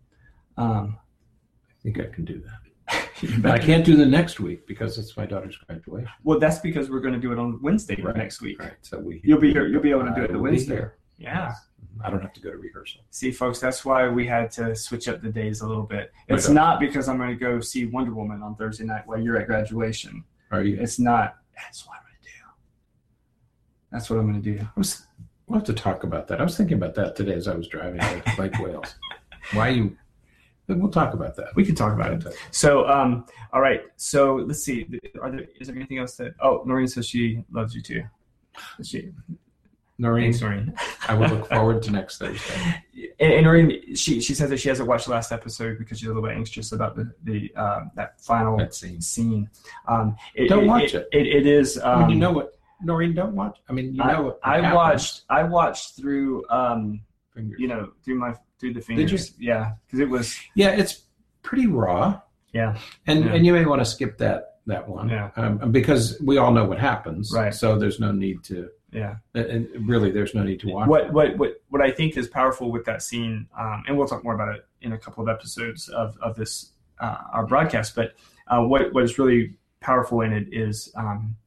Um, I think I can do that. you But I bet. can't do the next week because it's my daughter's graduation. Well, that's because we're going to do it on Wednesday Right. next week. Right. So we. You'll be here. You'll be able to do I it the will be Wednesday. here. Yeah. Yes. I don't have to go to rehearsal. See, folks, that's why we had to switch up the days a little bit. My It's daughter. not because I'm going to go see Wonder Woman on Thursday night while you're at graduation. Are you? It's not. That's what I'm going to do. That's what I'm going to do. I was, we'll have to talk about that. I was thinking about that today as I was driving to Lake Wales. Why you? But we'll talk about that. We can talk about it. So, um, all right. So let's see. Are there? Is there anything else that? Oh, Noreen says she loves you too. Does She. Noreen, Thanks, Noreen. I will look forward to next Thursday. And, and Noreen, she she says that she hasn't watched the last episode because she's a little bit anxious about the the uh, that final That scene. scene. Um, it, Don't watch it. It, it is. Um, I mean, you know what, Noreen, don't watch. I mean, you know what I, I happens. watched. I watched through. Um, Fingers. you know, through my through the fingers. Did you? Yeah, because it was. Yeah, it's pretty raw, Yeah. and Yeah. and you may want to skip that that one, Yeah. um, because we all know what happens, Right. So there's no need to. Yeah. And really, there's no need to watch. What it. what what what I think is powerful with that scene, um, and we'll talk more about it in a couple of episodes of of this uh, our broadcast. But uh, what what is really powerful in it is um,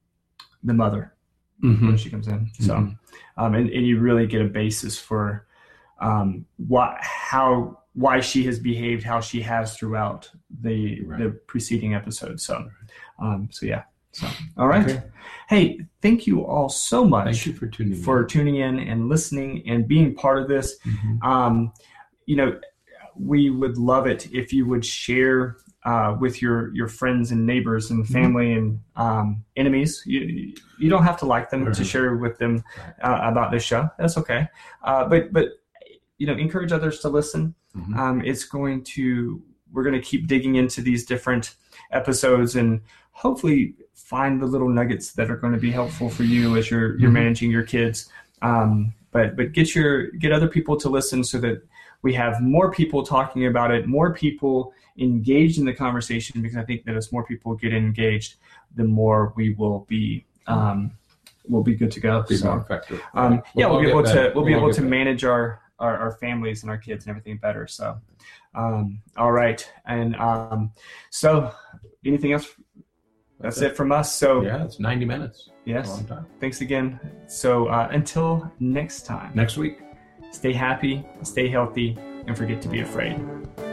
the mother Mhm. when she comes in. So, Mhm. um, and and you really get a basis for um, what how why she has behaved how she has throughout the Right. the preceding episode. So, um, so yeah. So, all right. Okay. Hey, thank you all so much Thank you for tuning for tuning in and listening and being part of this. in. Mhm. Um, you know, we would love it if you would share uh, with your, your friends and neighbors and family and um, enemies. You you don't have to like them to Right. share with them uh, about this show. That's okay. Uh, but but you know, encourage others to listen. Mhm. Um, it's going to we're going to keep digging into these different episodes and hopefully find the little nuggets that are going to be helpful for you as you're you're Mhm. managing your kids. Um, but but get your get other people to listen so that we have more people talking about it, more people engaged in the conversation. Because I think that as more people get engaged, the more we will be um, we'll be good to go. Be So, more effective. um, yeah, we'll, all be get able better. to we'll be all able get to better. manage our, our our families and our kids and everything better. So, um, all right, and um, so anything else? That's it from us. So Yeah, it's ninety minutes. A yes, long time. thanks again. So uh, until next time, Next week. stay happy, stay healthy, and forget to be afraid.